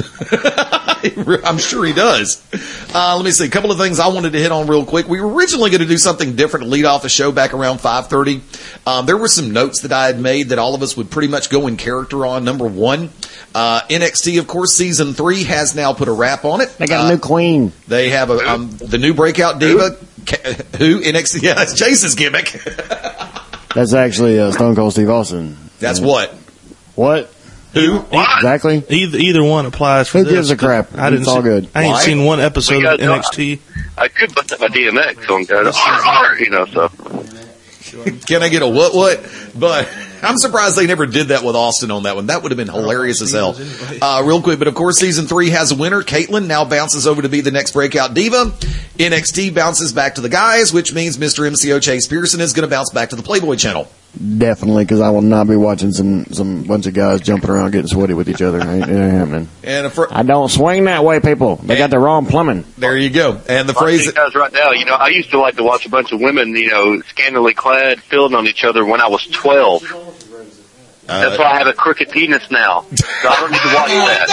I'm sure he does. Uh, let me see. A couple of things I wanted to hit on real quick. We were originally going to do something different to lead off the show back around five thirty. Um, there were some notes that I had made that all of us would pretty much go in character on. Number one, uh, N X T, of course, season three has now put a wrap on it. They got Uh, a new queen. They have a, um, the new breakout diva. Ca- Who? N X T? Yeah, that's Chase's gimmick. That's actually uh, Stone Cold Steve Austin. That's Yeah. what? What? Who? Exactly. Either either one applies for Who this. gives a crap? I didn't It's all see, good. I ain't Why? seen one episode Because, of N X T. I could bust up my D M X on go, you know, so. Can I get a what what? But I'm surprised they never did that with Austin on that one. That would have been hilarious as hell. Uh, real quick, but of course, season three has a winner. Caitlyn now bounces over to be the next breakout diva. N X T bounces back to the guys, which means Mister M C O Chase Pearson is going to bounce back to the Playboy channel. Definitely, because I will not be watching some some bunch of guys jumping around getting sweaty with each other. Ain't, it ain't happening. And a fr- I don't swing that way, people. They got the wrong plumbing. there you go. And the I'll phrase. tell you guys right now, you know, I used to like to watch a bunch of women, you know, scantily clad, filled on each other when I was twelve. Uh, That's why I have a crooked penis now. So I don't need to watch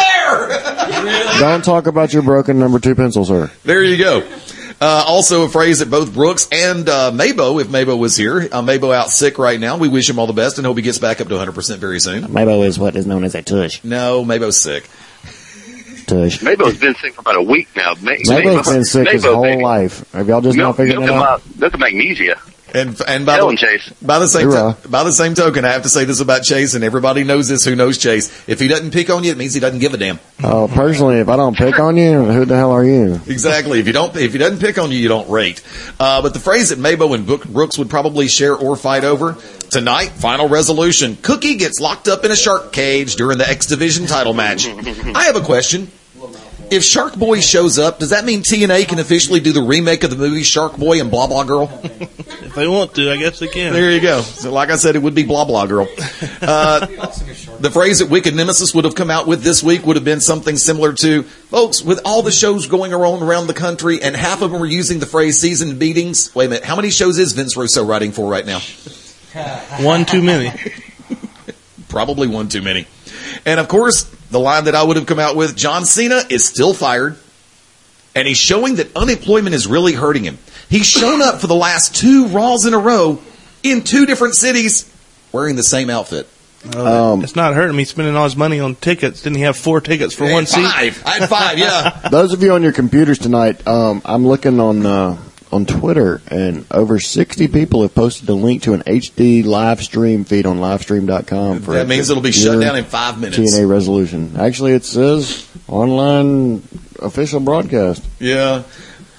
that. there! Don't talk about your broken number two pencil, sir. There you go. Uh, also a phrase that both Brooks and uh, Mabo, if Mabo was here, uh, Mabo out sick right now. We wish him all the best and hope he gets back up to one hundred percent very soon. Mabo is what is known as a tush. No, Mabo's sick. Tush. Mabo's been sick for about a week now. Ma- Mabo's been sick his Mabo, whole baby. life. Have y'all just Milk, not figured milk, it and out? ma- milk and magnesia. And and by Tell the, him, Chase. by the same Hoorah. to, by the same token, I have to say this about Chase, and everybody knows this who knows Chase. If he doesn't pick on you, it means he doesn't give a damn. Oh, personally, if I don't pick on you, who the hell are you? Exactly. If you don't, if he doesn't pick on you, you don't rate. Uh, but the phrase that Mabo and Book- Brooks would probably share or fight over tonight, final resolution: Cookie gets locked up in a shark cage during the X Division title match. I have a question. If Shark Boy shows up, does that mean T N A can officially do the remake of the movie Shark Boy and Blah Blah Girl? If they want to, I guess they can. There you go. So like I said, it would be Blah Blah Girl. Uh, the phrase that Wicked Nemesis would have come out with this week would have been something similar to, folks, with all the shows going around around the country and half of them are using the phrase seasoned beatings. Wait a minute. How many shows is Vince Russo writing for right now? One too many. Probably one too many. And of course, the line that I would have come out with, John Cena is still fired. And he's showing that unemployment is really hurting him. He's shown up for the last two Raws in a row in two different cities wearing the same outfit. Um, It's not hurting me spending all his money on tickets. Didn't he have four tickets for one seat? Five. I had five, yeah. Those of you on your computers tonight, um, I'm looking on uh, on Twitter, and over sixty people have posted a link to an H D live stream feed on livestream dot com. For That means it'll be shut down in five minutes. T N A resolution. Actually, it says online official broadcast. Yeah.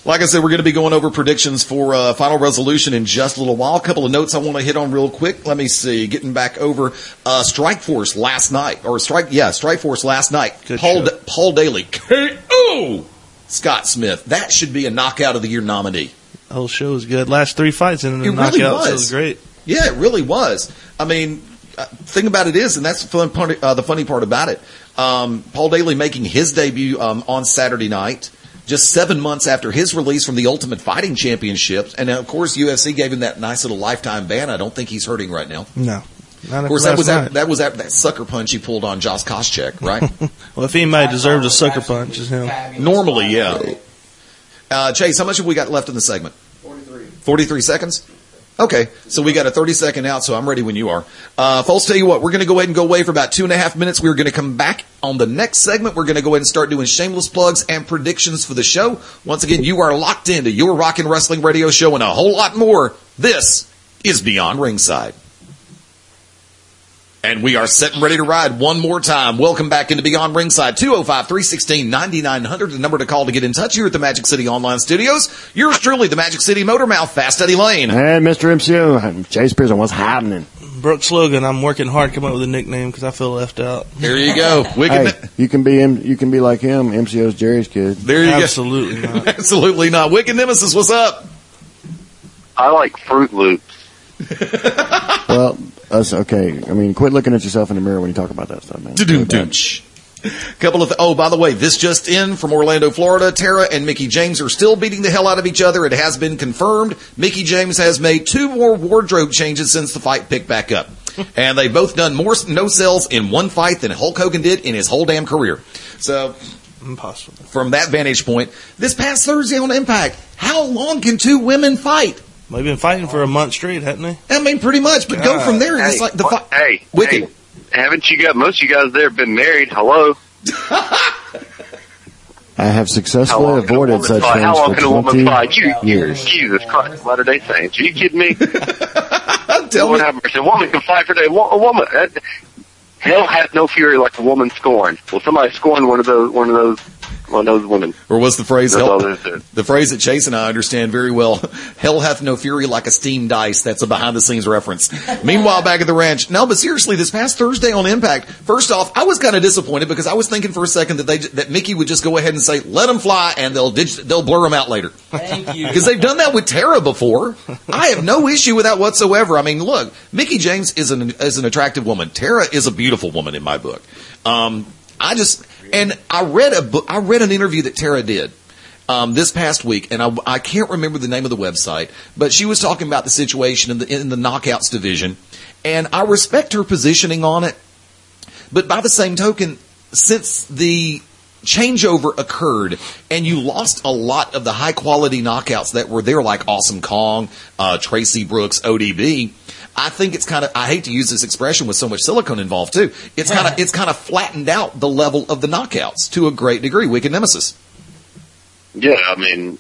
Like I said, we're going to be going over predictions for uh, Final Resolution in just a little while. A couple of notes I want to hit on real quick. Let me see. Getting back over uh, Strike Force last night, or Strike, yeah, Strike Force last night. Good Paul show. D- Paul Daly, K O Scott Smith. That should be a Knockout of the Year nominee. The whole show was good. Last three fights in the It really knockout, was. so it was great. Yeah, it really was. I mean, uh, thing about it is, and that's the fun part, uh, the funny part about it. Um, Paul Daly making his debut um, on Saturday night, just seven months after his release from the Ultimate Fighting Championships, and of course U F C gave him that nice little lifetime ban. I don't think he's hurting right now. No. Not Of course, that was that, night. that was that, that sucker punch he pulled on Josh Koscheck, right? Well, if anybody deserves a sucker punch, it's him. Normally, yeah. Uh, Chase, how much have we got left in the segment? forty-three. forty-three seconds? Okay, so we got a thirty second out, so I'm ready when you are. Uh, folks, tell you what, we're going to go ahead and go away for about two and a half minutes. We're going to come back on the next segment. We're going to go ahead and start doing shameless plugs and predictions for the show. Once again, you are locked into your Rockin' Wrestling Radio Show and a whole lot more. This is Beyond Ringside. And we are set and ready to ride one more time. Welcome back into Beyond Ringside. two oh five, three one six, nine nine hundred, the number to call to get in touch here at the Magic City Online Studios. Yours truly, the Magic City Motor Mouth, Fast Eddie Lane. And Mister M C O, Chase Pearson, what's happening? Brooks Logan, I'm working hard to come up with a nickname because I feel left out. There you go. Wicked. Hey, you can be M- you can be like him. M C O's Jerry's kid. There you Absolutely go. not. Absolutely not. Wicked Nemesis, what's up? I like Fruit Loops. Well, us okay. I mean, quit looking at yourself in the mirror when you talk about that stuff, man. Do-do-do-ch. Couple of th- oh, by the way, this just in from Orlando, Florida. Tara and Mickey James are still beating the hell out of each other. It has been confirmed. Mickey James has made two more wardrobe changes since the fight picked back up, and they've both done more no sells in one fight than Hulk Hogan did in his whole damn career. So, Impossible. from that vantage point, this past Thursday on Impact, how long can two women fight? They've been fighting for a month straight, haven't they? I mean, pretty much. But go from there. It's Hey, like the what- fi- hey, Wicked. hey, haven't you got most of you guys there been married? Hello. I have How successfully long can a avoided woman such fight? things How long for can a woman twenty fight? You, years. Jesus Christ, Latter Day Saints. Are you kidding me? Tell Lord me. have mercy. A woman can fight for a day. Wo- A woman. Uh, hell hath no fury like a woman scorned. Well, somebody scorned one of those. One of those. One of those women. Or was the phrase That's all hell, there is. the phrase that Chase and I understand very well? Hell hath no fury like a steam dice. That's a behind the scenes reference. Meanwhile, back at the ranch. No, but seriously, this past Thursday on Impact, first off, I was kind of disappointed because I was thinking for a second that they that Mickey would just go ahead and say, "Let them fly," and they'll dig- they'll blur them out later. Thank you. Because they've done that with Tara before. I have no issue with that whatsoever. I mean, look, Mickey James is an is an attractive woman. Tara is a beautiful woman in my book. Um, I just and I read a book. I read an interview that Tara did um, this past week, and I, I can't remember the name of the website, but she was talking about the situation in the in the knockouts division, and I respect her positioning on it. But by the same token, since the changeover occurred and you lost a lot of the high quality knockouts that were there, like Awesome Kong, uh, Tracy Brooks, O D B. I think it's kind of, I hate to use this expression with so much silicone involved too. It's kind of, it's kind of flattened out the level of the knockouts to a great degree. Wicked Nemesis. Yeah, I mean,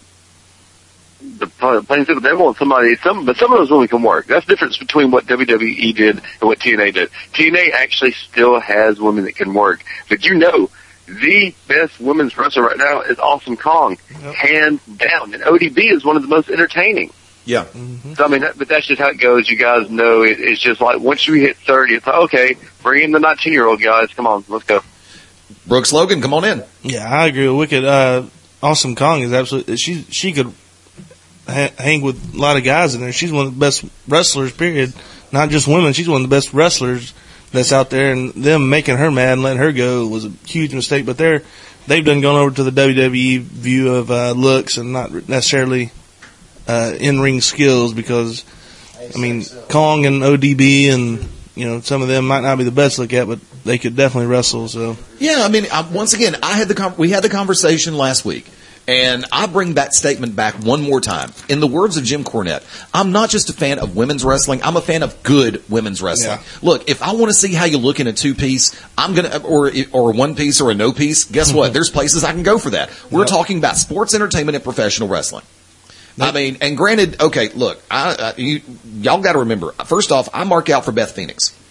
the plain and simple, they want somebody, some, but some of those women can work. That's the difference between what W W E did and what T N A did. T N A actually still has women that can work, but you know, the best women's wrestler right now is Awesome Kong, yep. hands down. And O D B is one of the most entertaining. Yeah. Mm-hmm. So, I mean, that, but that's just how it goes. You guys know it, it's just like once you hit thirty, it's like, okay, bring in the nineteen-year-old guys. Come on, let's go. Brooks Logan, come on in. Yeah, I agree with Wicked. Uh, Awesome Kong is absolutely, she, she could ha- hang with a lot of guys in there. She's one of the best wrestlers, period. Not just women. She's one of the best wrestlers that's out there, and them making her mad and letting her go was a huge mistake. But they're they've done gone over to the W W E view of uh, looks and not necessarily uh, in ring skills, because I mean Kong and O D B and you know some of them might not be the best to look at, but they could definitely wrestle. So yeah, I mean I, once again, I had the con- we had the conversation last week. And I bring that statement back one more time. In the words of Jim Cornette, I'm not just a fan of women's wrestling. I'm a fan of good women's wrestling. Yeah. Look, if I want to see how you look in a two-piece, I'm gonna or or a one-piece or a no-piece. Guess what? There's places I can go for that. We're yep. talking about sports entertainment and professional wrestling. Yep. I mean, and granted, okay, look, I, I, you, y'all got to remember. First off, I mark out for Beth Phoenix.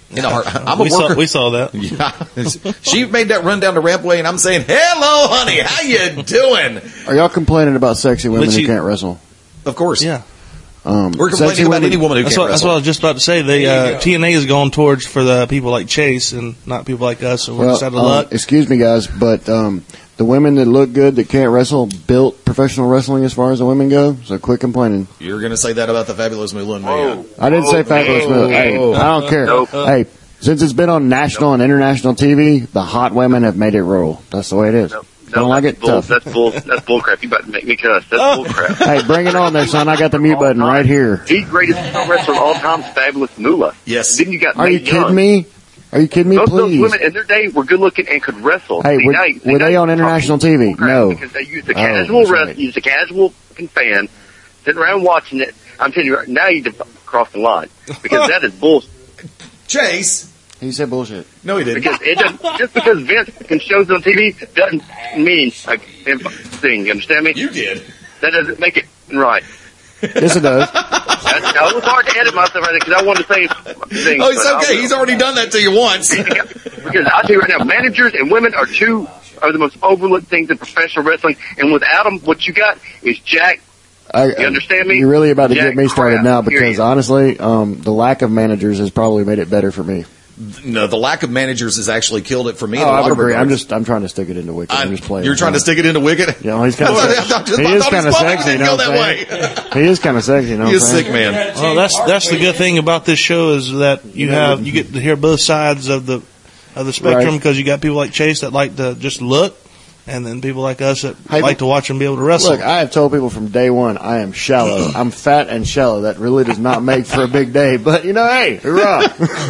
You know, I'm a we worker. Saw, we saw that. Yeah. She made that run down the rampway, and I'm saying, "Hello, honey, how you doing?" Are y'all complaining about sexy women But she- who can't wrestle? Of course, Yeah. Um, we're sexy complaining about women- any woman who That's can't what, that's wrestle. what I was just about to say. They uh, T N A has gone towards for the people like Chase and not people like us. So we're Well, just out of um, luck. excuse me, guys, but um, the women that look good that can't wrestle built professional wrestling as far as the women go. So quit complaining. You're going to say that about the fabulous Moolah and Whoa. Mia. I didn't say Oh, fabulous. no. Move. Hey, I don't care. Nope. Hey, since it's been on national and international T V, the hot women have made it roll. That's the way it is. No, Don't like that's it? bull, Tough. That's bull. That's bull crap. You about to make me cuss. That's bull crap. Hey, bring it on there, son. I got the mute button right here. The greatest pro wrestler of all time is Fabulous Moolah. Yes. Then you got Are you Mae Young. kidding me? Are you kidding me? Most of those Please. women in their day were good looking and could wrestle. Hey, See, were- now you- see, were now they you're on international talking T V? crap No. because they used the Oh, casual that's rest, right. used the casual fucking fan sitting around watching it. I'm telling you, right now you crossed the line because that is bullshit. Chase. He said bullshit. No, he didn't. Because it doesn't, just because Vince can shows on T V doesn't mean a thing. You understand me? You did. That doesn't make it right. Yes, it does. That, now, it was hard to edit myself right there because I wanted to say things. Oh, it's but I okay. will. He's already done that to you once. Because I'll tell you right now, managers and women are two are the most overlooked things in professional wrestling. And without them, what you got is Jack. I, You understand me? You're really about to Jack get me started crap, now because period. honestly, um, the lack of managers has probably made it better for me. No, the lack of managers has actually killed it for me. Oh, in a I lot would of agree. I'm regards. just, I'm trying to stick it into Wicked. I'm, I'm- just playing. You're trying to stick it into Wicked? You know, he's kind of. I thought- I he is thought kind his of plumbing sexy. You didn't know go what I'm that saying? He is kind of sexy. You know what He's I'm a saying? sick man. Well, that's that's the good thing about this show is that you have you get to hear both sides of the of the spectrum Right. because you got people like Chase that like to just look, and then people like us that Hey, like to watch them be able to wrestle. Look, I have told people from day one I am shallow. I'm fat and shallow. That really does not make for a big day. But you know, hey, hurrah!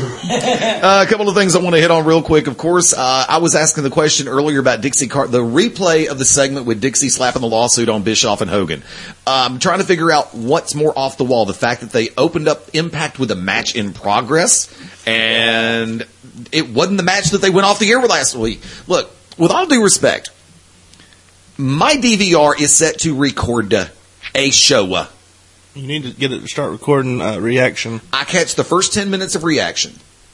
Uh, a couple of things I want to hit on real quick. Of course, uh, I was asking the question earlier about Dixie Car- the replay of the segment with Dixie slapping the lawsuit on Bischoff and Hogan. I'm trying to figure out what's more off the wall. The fact that they opened up Impact with a match in progress, and it wasn't the match that they went off the air with last week. Look, with all due respect, my D V R is set to record uh, a show. Uh, you need to get it to start recording uh, reaction. I catch the first ten minutes of reaction.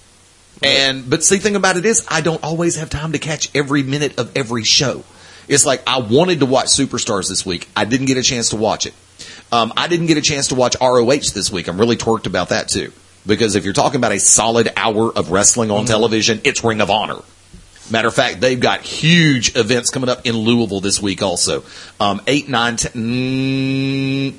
And, but see, the thing about it is, I don't always have time to catch every minute of every show. It's like, I wanted to watch Superstars this week. I didn't get a chance to watch it. Um, I didn't get a chance to watch R O H this week. I'm really twerked about that too. Because if you're talking about a solid hour of wrestling on Mm-hmm. television, it's Ring of Honor. Matter of fact, they've got huge events coming up in Louisville this week also. Um, eight, nine, ten, mm,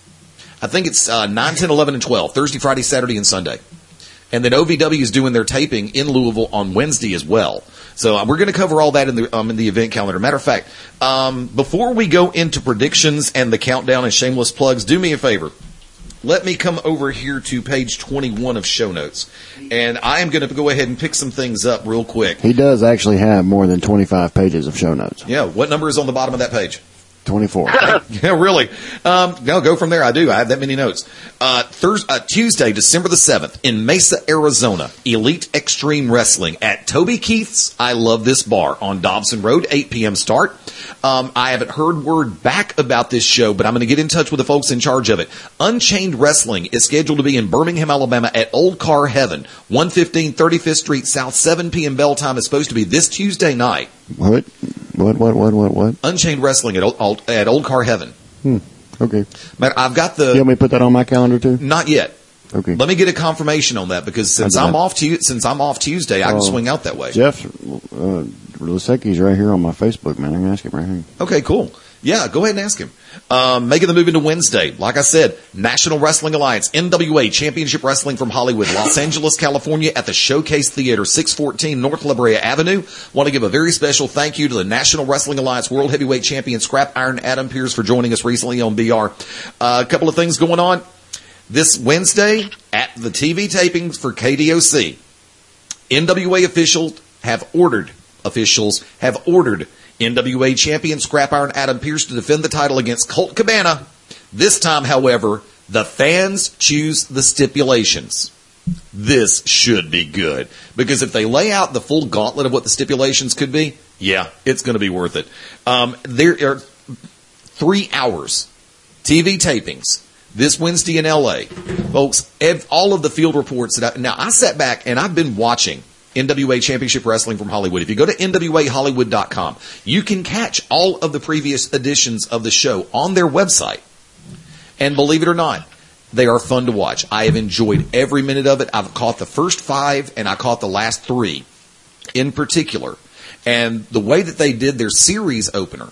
I think it's uh, nine, ten, eleven, and twelve. Thursday, Friday, Saturday, and Sunday. And then O V W is doing their taping in Louisville on Wednesday as well. So uh, we're going to cover all that in the um, in the event calendar. Matter of fact, um, before we go into predictions and the countdown and shameless plugs, do me a favor. Let me come over here to page twenty-one of show notes. And I am going to go ahead and pick some things up real quick. He does actually have more than twenty-five pages of show notes. Yeah, what number is on the bottom of that page? twenty-four. Yeah, really. Um, no, go from there. I do. I have that many notes. Uh, Thursday, uh, Tuesday, December the seventh, in Mesa, Arizona, Elite Extreme Wrestling at Toby Keith's I Love This Bar on Dobson Road, eight p.m. start. Um, I haven't heard word back about this show, but I'm going to get in touch with the folks in charge of it. Unchained Wrestling is scheduled to be in Birmingham, Alabama at Old Car Heaven, one fifteen thirty-fifth Street South, seven p.m. bell time is supposed to be this Tuesday night. What? What? What? What? What? What? Unchained Wrestling at Old, at Old Car Heaven. Hmm. Okay. Matter, I've got the... You want me to put that on my calendar too? Not yet. Okay. Let me get a confirmation on that because since I'll do I'm that. off tu- since I'm off Tuesday, I can Oh, swing out that way. Jeff uh, Lisecki's right here on my Facebook, man. I can ask him right here. Okay, cool. Yeah, go ahead and ask him. Um, making the move into Wednesday. Like I said, National Wrestling Alliance, N W A Championship Wrestling from Hollywood, Los Angeles, California at the Showcase Theater, six fourteen North La Brea Avenue. Want to give a very special thank you to the National Wrestling Alliance World Heavyweight Champion Scrap Iron Adam Pearce for joining us recently on B R. Uh, a couple of things going on. This Wednesday at the T V tapings for K D O C, N W A officials have ordered, officials have ordered N W A champion Scrap Iron Adam Pearce to defend the title against Colt Cabana. This time, however, the fans choose the stipulations. This should be good. Because if they lay out the full gauntlet of what the stipulations could be, yeah, it's going to be worth it. Um, there are three hours T V tapings. this Wednesday in L A. Folks, ev- all of the field reports that I, now I sat back and I've been watching N W A Championship Wrestling from Hollywood. If you go to N W A Hollywood dot com, you can catch all of the previous editions of the show on their website. And believe it or not, they are fun to watch. I have enjoyed every minute of it. I've caught the first five and I caught the last three in particular. And the way that they did their series opener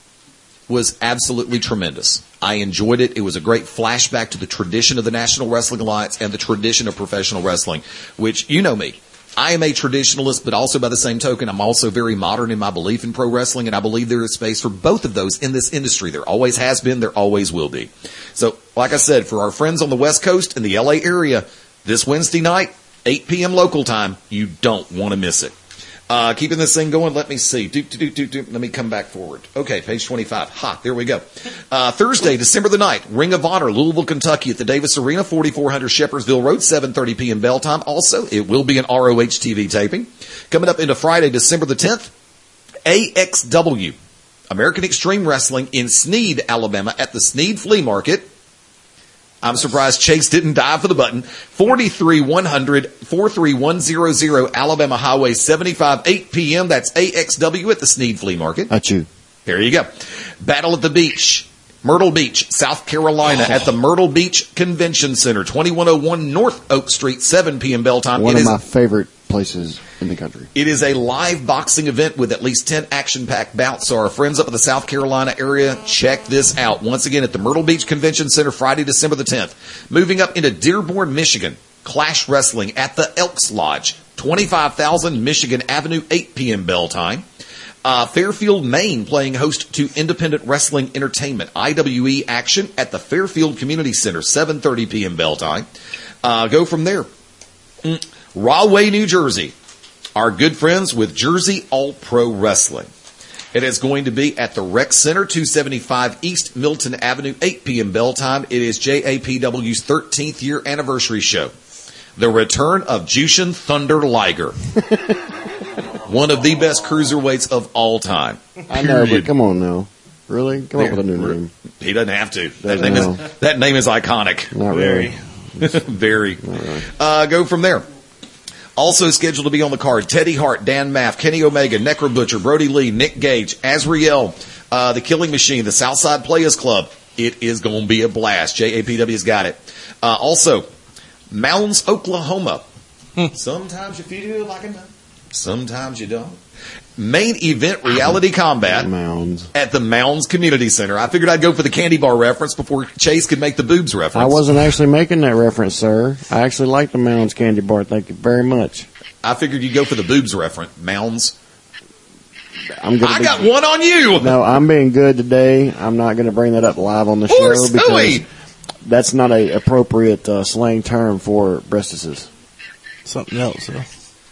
was absolutely tremendous. I enjoyed it. It was a great flashback to the tradition of the National Wrestling Alliance and the tradition of professional wrestling, which, you know me, I am a traditionalist, but also by the same token, I'm also very modern in my belief in pro wrestling, and I believe there is space for both of those in this industry. There always has been, there always will be. So, like I said, for our friends on the West Coast and the L A area, this Wednesday night, eight p.m. local time, you don't want to miss it. Uh, keeping this thing going, let me see. Do, do, do, do, let me come back forward. Okay, page twenty-five. Ha, there we go. Uh, Thursday, December the ninth, Ring of Honor, Louisville, Kentucky at the Davis Arena, forty-four hundred Shepherdsville Road, seven thirty p.m. bell time. Also, it will be an R O H T V taping. Coming up into Friday, December the tenth, A X W, American Extreme Wrestling in Sneed, Alabama at the Sneed Flea Market. I'm surprised Chase didn't dive for the button. forty-three one hundred, forty-three one hundred Alabama Highway seventy-five, eight p.m. That's A X W at the Sneed Flea Market. That's you. There you go. Battle at the Beach, Myrtle Beach, South Carolina Oh. at the Myrtle Beach Convention Center, twenty-one oh one North Oak Street, seven p.m. bell time. One It of is- my favorite places in the country. It is a live boxing event with at least ten action-packed bouts. So our friends up in the South Carolina area, check this out. Once again at the Myrtle Beach Convention Center, Friday, December the tenth. Moving up into Dearborn, Michigan, Clash Wrestling at the Elks Lodge, twenty-five thousand Michigan Avenue, eight p.m. bell time. Uh, Fairfield, Maine, playing host to Independent Wrestling Entertainment, I W E action at the Fairfield Community Center, seven thirty p.m. bell time. Uh, go from there. Mm. Rahway, New Jersey. Our good friends with Jersey All Pro Wrestling. It is going to be at the Rec Center, two seventy-five East Milton Avenue, eight p.m. bell time. It is J A P W's thirteenth year anniversary show. The return of Jushin Thunder Liger. One of the best cruiserweights of all time. I know, but Period. come on now. Really? Come up with a new name. He doesn't have to. That Doesn't name know. is, that name is iconic. Not Very. really. Very. really. Uh, go from there. Also scheduled to be on the card, Teddy Hart, Dan Maff, Kenny Omega, Necro Butcher, Brody Lee, Nick Gage, Azriel, uh, The Killing Machine, the Southside Players Club. It is going to be a blast. J A P W's got it. Uh, also, Mounds, Oklahoma. Sometimes you feel like a nut. Sometimes you don't. Main event reality combat Mounds. at the Mounds Community Center. I figured I'd go for the candy bar reference before Chase could make the boobs reference. I wasn't actually making that reference, sir. I actually like the Mounds candy bar. Thank you very much. I figured you'd go for the boobs reference. Mounds. I'm gonna I be, got one on you. No, I'm being good today. I'm not going to bring that up live on the Horse show because hooey. that's not a appropriate uh, slang term for breastises. Something else, though.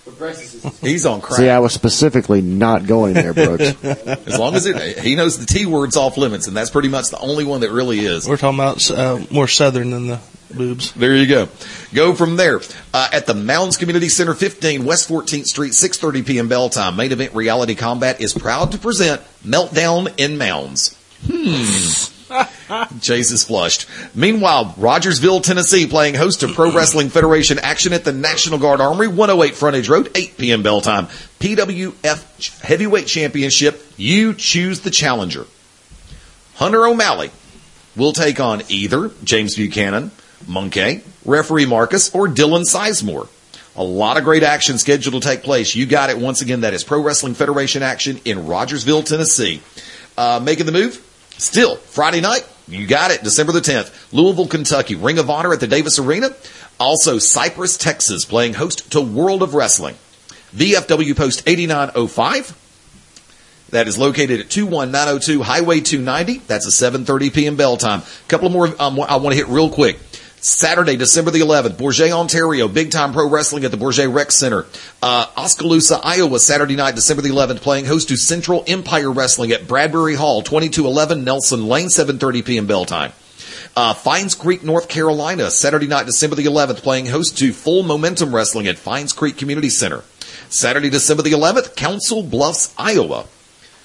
He's on crack. See, I was specifically not going there, Brooks. As long as it, he knows the T word's off limits, and that's pretty much the only one that really is. We're talking about uh, more southern than the boobs. There you go. Go from there. Uh, at the Mounds Community Center, fifteen West fourteenth Street, six thirty p.m. bell time. Main Event Reality Combat is proud to present Meltdown in Mounds. Hmm. Chase is flushed. Meanwhile, Rogersville, Tennessee, playing host to Pro Wrestling Federation action at the National Guard Armory, one oh eight Frontage Road, eight p.m. bell time. P W F Heavyweight Championship. You choose the challenger. Hunter O'Malley will take on either James Buchanan, Monkey, referee Marcus, or Dylan Sizemore. A lot of great action scheduled to take place. You got it. Once again, that is Pro Wrestling Federation action in Rogersville, Tennessee. Uh, making the move? Still, Friday night, you got it, December the tenth. Louisville, Kentucky, Ring of Honor at the Davis Arena. Also, Cypress, Texas, playing host to World of Wrestling. V F W Post eighty-nine oh five. That is located at two one nine oh two Highway two ninety. That's a seven thirty p.m. bell time. A couple of more um, I want to hit real quick. Saturday, December the eleventh, Bourget, Ontario, Big Time Pro Wrestling at the Bourget Rec Center. Uh, Oskaloosa, Iowa, Saturday night, December the eleventh, playing host to Central Empire Wrestling at Bradbury Hall, twenty-two eleven Nelson Lane, seven thirty p.m. bell time. Uh, Fines Creek, North Carolina, Saturday night, December the eleventh, playing host to Full Momentum Wrestling at Fines Creek Community Center. Saturday, December the eleventh, Council Bluffs, Iowa.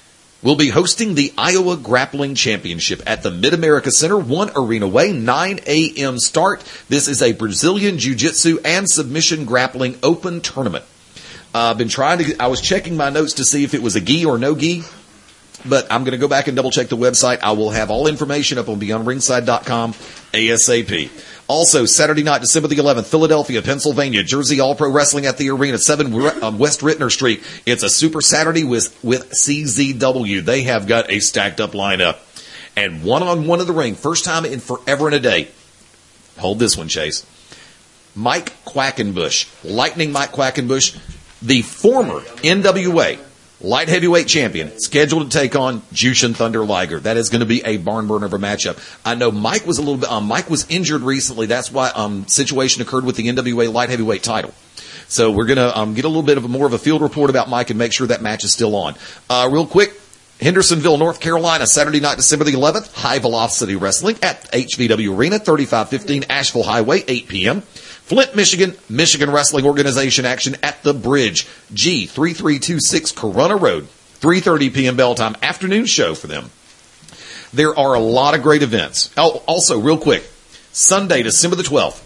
will be hosting the Iowa Grappling Championship at the Mid-America Center, one arena way, nine a.m. start. This is a Brazilian Jiu-Jitsu and submission grappling open tournament. Uh, I've been trying to, I was checking my notes to see if it was a gi or no gi, but I'm going to go back and double check the website. I will have all information up on beyond ringside dot com ASAP. Also, Saturday night, December the eleventh, Philadelphia, Pennsylvania, Jersey All Pro Wrestling at the Arena, seven um, West Rittner Street. It's a Super Saturday with, with C Z W. They have got a stacked up lineup. And one-on-one in the ring, first time in forever and a day. Hold this one, Chase. Mike Quackenbush, Lightning Mike Quackenbush, the former N W A light heavyweight champion, scheduled to take on Jushin Thunder Liger. That is going to be a barn burner of a matchup. I know Mike was a little bit, um, Mike was injured recently. That's why, um, situation occurred with the N W A light heavyweight title. So we're going to, um, get a little bit of a more of a field report about Mike and make sure that match is still on. Uh, real quick, Hendersonville, North Carolina, Saturday night, December the eleventh, High Velocity Wrestling at H V W Arena, thirty-five fifteen Asheville Highway, eight p.m. Flint, Michigan, Michigan Wrestling Organization action at the Bridge, G thirty-three twenty-six Corunna Road, three thirty p.m. bell time, afternoon show for them. There are a lot of great events. Oh, also, real quick, Sunday, December the twelfth,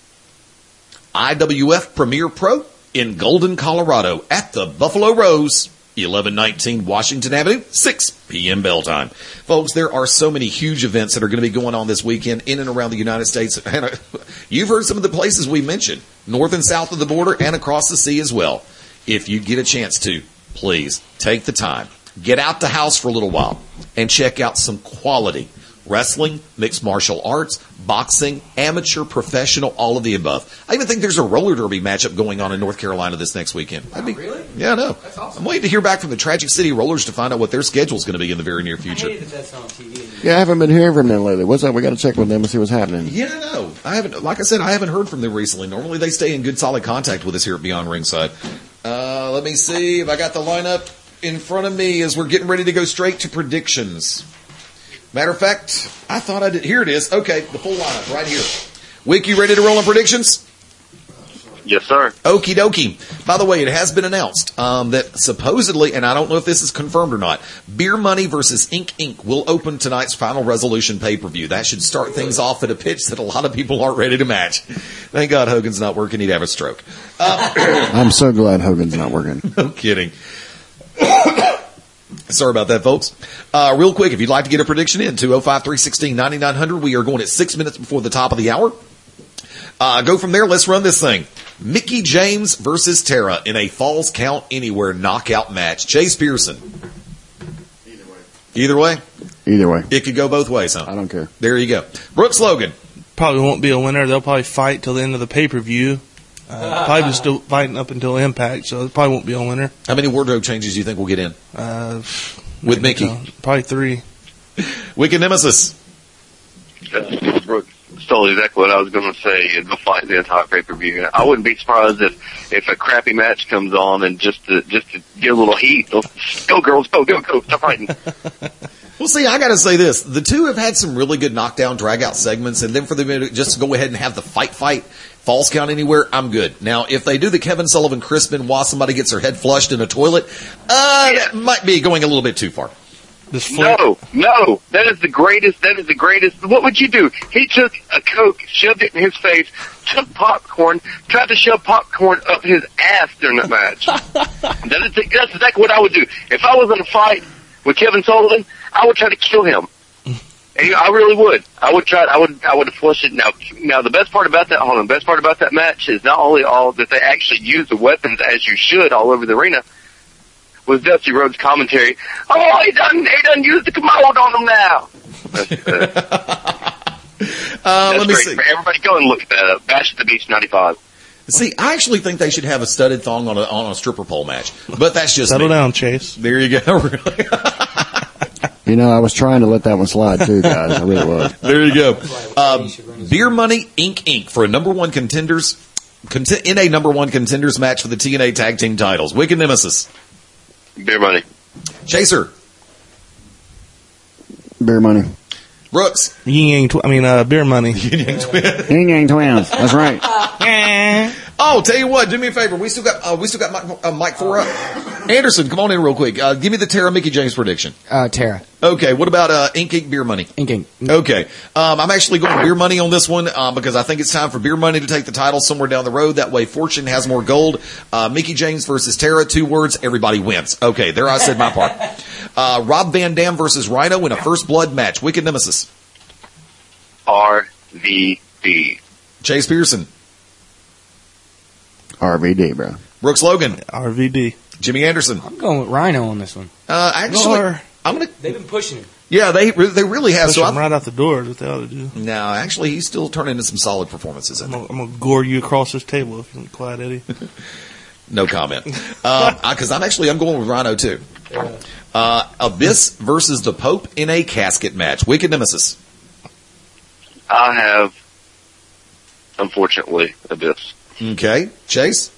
I W F Premier Pro in Golden, Colorado at the Buffalo Rose, eleven nineteen Washington Avenue, six p.m. bell time. Folks, there are so many huge events that are going to be going on this weekend in and around the United States. And you've heard some of the places we mentioned, north and south of the border and across the sea as well. If you get a chance to, please take the time, get out the house for a little while and check out some quality wrestling, mixed martial arts, boxing, amateur, professional, all of the above. I even think there's a roller derby matchup going on in North Carolina this next weekend. Oh, be, really? Yeah, no. That's awesome. I'm waiting to hear back from the Tragic City Rollers to find out what their schedule is going to be in the very near future. I hate that that's on T V. Yeah, I haven't been hearing from them lately. What's up? We got to check with them and see what's happening. Yeah, no. I haven't, like I said, I haven't heard from them recently. Normally they stay in good, solid contact with us here at Beyond Ringside. Uh, let me see if I got the lineup in front of me as we're getting ready to go straight to predictions. Matter of fact, I thought I did. Here it is. Okay, the full lineup right here. Wick, you ready to roll on predictions? Yes, sir. Okie dokie. By the way, it has been announced um, that supposedly, and I don't know if this is confirmed or not, Beer Money versus Ink Inc will open tonight's Final Resolution pay-per-view. That should start things off at a pitch that a lot of people aren't ready to match. Thank God Hogan's not working. He'd have a stroke. Uh, I'm so glad Hogan's not working. No kidding. Sorry about that, folks. Uh, real quick, if you'd like to get a prediction in, two oh five, three one six, nine nine hundred. We are going at six minutes before the top of the hour. Uh, go from there. Let's run this thing. Mickie James versus Tara in a Falls Count Anywhere knockout match. Chase Pearson. Either way. Either way? Either way. It could go both ways, huh? I don't care. There you go. Brooks Logan. Probably won't be a winner. They'll probably fight till the end of the pay-per-view. Uh, probably been still fighting up until Impact, so it probably won't be a winner. How many wardrobe changes do you think we'll get in? Uh, With Mickie? So, probably three. Wicked Nemesis. That's Brooks stole exactly what I was going to say. They'll fight the entire pay-per-view. I wouldn't be surprised if, if a crappy match comes on and just to, just to get a little heat, they'll go girls, go, go, go, stop fighting. Well, see, I got to say this. The two have had some really good knockdown, drag-out segments, and then for them to just go ahead and have the fight fight, Falls Count Anywhere, I'm good. Now, if they do the Kevin Sullivan Crispin while somebody gets their head flushed in a toilet, uh, Yeah. that might be going a little bit too far. This flip. No, no, that is the greatest, that is the greatest. What would you do? He took a Coke, shoved it in his face, took popcorn, tried to shove popcorn up his ass during that match. that is, that's exactly what I would do. If I was in a fight with Kevin Sullivan, I would try to kill him. And I really would. I would try. I would. I would flush it. Now, now the best part about that, hold on. The best part about that match is not only all that they actually use the weapons as you should all over the arena, was Dusty Rhodes' commentary. Oh, he done. He done used the commode on him now. That's, uh, Uh, that's let me great. see. Everybody go and look at that up. Bash at the Beach ninety-five. See, I actually think they should have a studded thong on a, on a stripper pole match, but that's just Settle me. down, Chase. There you go. Really. You know, I was trying to let that one slide too, guys. I really was. There you go. Um, Beer Money Inc Inc for a number one contenders cont- in a number one contenders match for the T N A Tag Team titles. Wicked Nemesis. Beer money. Chaser. Beer money. Brooks. Yin Yang, tw- I mean, uh, beer money. Yin Twin. Yin Yang Twins. That's right. Oh, tell you what, do me a favor. We still got uh, we still got Mike, uh, Mike Four up. Anderson, come on in real quick. Uh, give me the Tara Mickey James prediction. Uh, Tara. Okay, what about uh, Ink Ink Beer Money? Ink Ink. Okay, um, I'm actually going Beer Money on this one um, because I think it's time for Beer Money to take the title somewhere down the road. That way, Fortune has more gold. Uh, Mickey James versus Tara, two words, everybody wins. Okay, there I said my part. Uh, Rob Van Dam versus Rhino in a First Blood match. Wicked Nemesis. R V D. Chase Pearson. R V D, bro. Brooks Logan. R V D. Jimmy Anderson. I'm going with Rhino on this one. Uh, actually, Or- I'm gonna. They've been pushing him. Yeah, they they really have. Push So him I'm, right out the door. That's what they ought to do. no, actually, he's still turning into some solid performances. I I'm think. gonna, I'm gonna gore you across this table if you don't quiet, Eddie. No comment. Because I'm actually I'm going with Rhino too. Uh, Abyss versus the Pope in a casket match. Wicked Nemesis. I have, unfortunately, Abyss. Okay, Chase.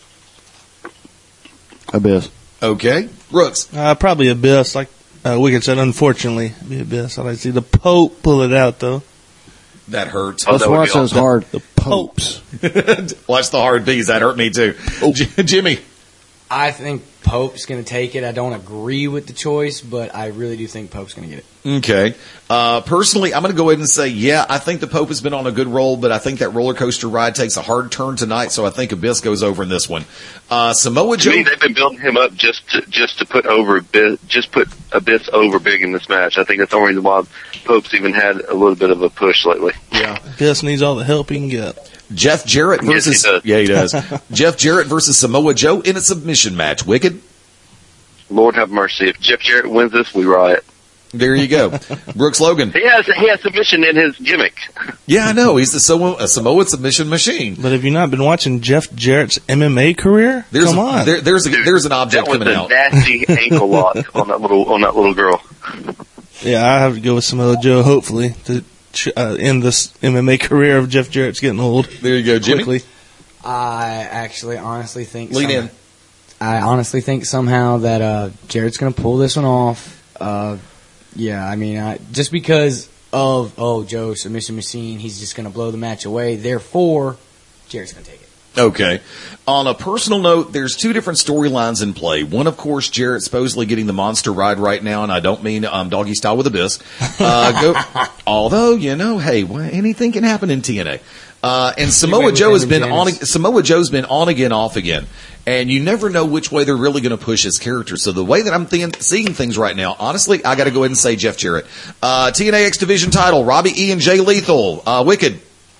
Abyss. Okay, Brooks. Uh, probably Abyss. Like uh, Wicked said, unfortunately, it'd be Abyss. I'd like to see the Pope pull it out, though. That hurts. Oh, Let's that would watch be those awesome. hard The popes. Watch the hard B's. That hurt me too. J- Jimmy. I think Pope's going to take it. I don't agree with the choice, but I really do think Pope's going to get it. Okay. Uh, personally, I'm going to go ahead and say, yeah, I think the Pope has been on a good roll, but I think that roller coaster ride takes a hard turn tonight, so I think Abyss goes over in this one. Uh, Samoa To Joe. me, they've been building him up just to, just to put over Abyss, just put Abyss over big in this match. I think that's the only reason why Pope's even had a little bit of a push lately. Yeah. Abyss needs all the help he can get. Jeff Jarrett Yes, he versus does. yeah he does. Jeff Jarrett versus Samoa Joe in a submission match. Wicked. Lord have mercy. If Jeff Jarrett wins this, we riot. There you go. Brooks Logan. He has he has submission in his gimmick. Yeah, I know. He's the Samoa, a Samoa submission machine. But have you not been watching Jeff Jarrett's M M A career? There's Come a, on. There, there's a, there's an object That was coming a out. nasty ankle lock on that little on that little girl. Yeah, I have to go with Samoa Joe, hopefully, to uh, end this M M A career of Jeff Jarrett's getting old. There you go, Jimmy. Quickly. I actually honestly think Lean some- in. I honestly think somehow that uh, Jarrett's going to pull this one off. Uh, yeah, I mean, I, just because of, oh, Joe, submission machine, he's just going to blow the match away. Therefore, Jarrett's going to take it. Okay. On a personal note, there's two different storylines in play. One, of course, Jarrett supposedly getting the monster ride right now, and I don't mean um, doggy style with Abyss. Uh, go, although, you know, hey, well, anything can happen in T N A. Uh, and Samoa with Joe has him been and on. Janice. Samoa Joe's been on again, off again, and you never know which way they're really going to push his character. So the way that I'm thinking, seeing things right now, honestly, I got to go ahead and say Jeff Jarrett. Uh, T N A X Division title: Robbie E and Jay Lethal. Uh, Wicked.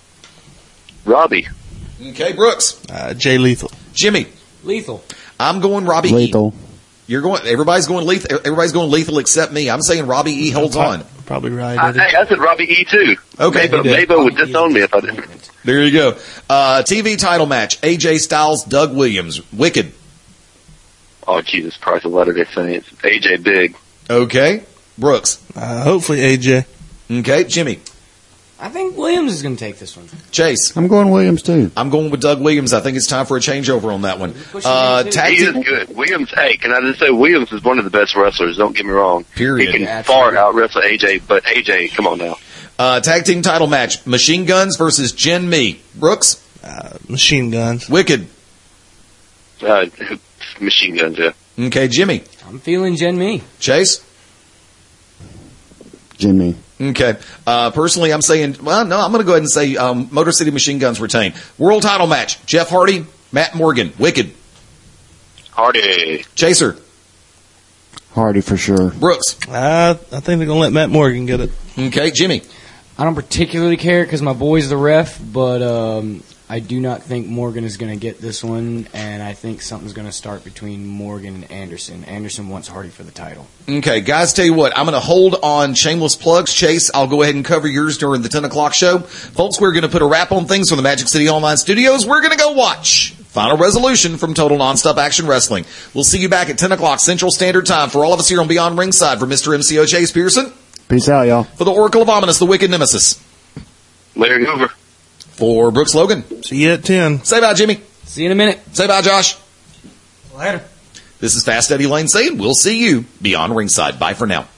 Robbie. Okay, Brooks. Uh, Jay Lethal. Jimmy. Lethal. I'm going Robbie E. Lethal. You're going. Everybody's going lethal. Everybody's going lethal except me. I'm saying Robbie E holds on. Probably right, I, Eddie. hey, I said Robbie E too. Okay, Mabo, you did. Mabo would disown me if I didn't. There you go. Uh, T V title match: A J Styles, Doug Williams. Wicked. Oh Jesus Christ, of Latter-day Saints. A J Big. Okay, Brooks. Uh, hopefully A J. Okay, Jimmy. I think Williams is going to take this one. Chase. I'm going Williams too. I'm going with Doug Williams. I think it's time for a changeover on that one. pushing Uh, him, too. tag He is team. good. Williams, hey, can I just say Williams is one of the best wrestlers. Don't get me wrong. Period. He can Yeah, far absolutely. out wrestle A J, but A J, come on now. Uh, tag team title match: Machine Guns versus Jen Me. Brooks. Uh, machine guns. Wicked. Uh, machine guns, yeah. Okay, Jimmy. I'm feeling Jen Me. Chase. Jimmy. Okay. Uh, personally, I'm saying, well, no, I'm going to go ahead and say um, Motor City Machine Guns retain. World title match: Jeff Hardy, Matt Morgan. Wicked. Hardy. Chaser. Hardy for sure. Brooks. Uh, I think they're going to let Matt Morgan get it. Okay, Jimmy. I don't particularly care because my boy's the ref, but um, I do not think Morgan is going to get this one, and I think something's going to start between Morgan and Anderson. Anderson wants Hardy for the title. Okay, guys, tell you what, I'm going to hold on shameless plugs. Chase, I'll go ahead and cover yours during the ten o'clock show. Folks, we're going to put a wrap on things from the Magic City Online Studios. We're going to go watch Final Resolution from Total Nonstop Action Wrestling. We'll see you back at ten o'clock Central Standard Time. For all of us here on Beyond Ringside, for Mister M C O Chase Pearson, Peace out, y'all. for the Oracle of Ominous, the Wicked Nemesis, Larry Hoover. for Brooks Logan. See you at ten. Say bye, Jimmy. See you in a minute. Say bye, Josh. Later. This is Fast Eddie Lane saying we'll see you beyond ringside. Bye for now.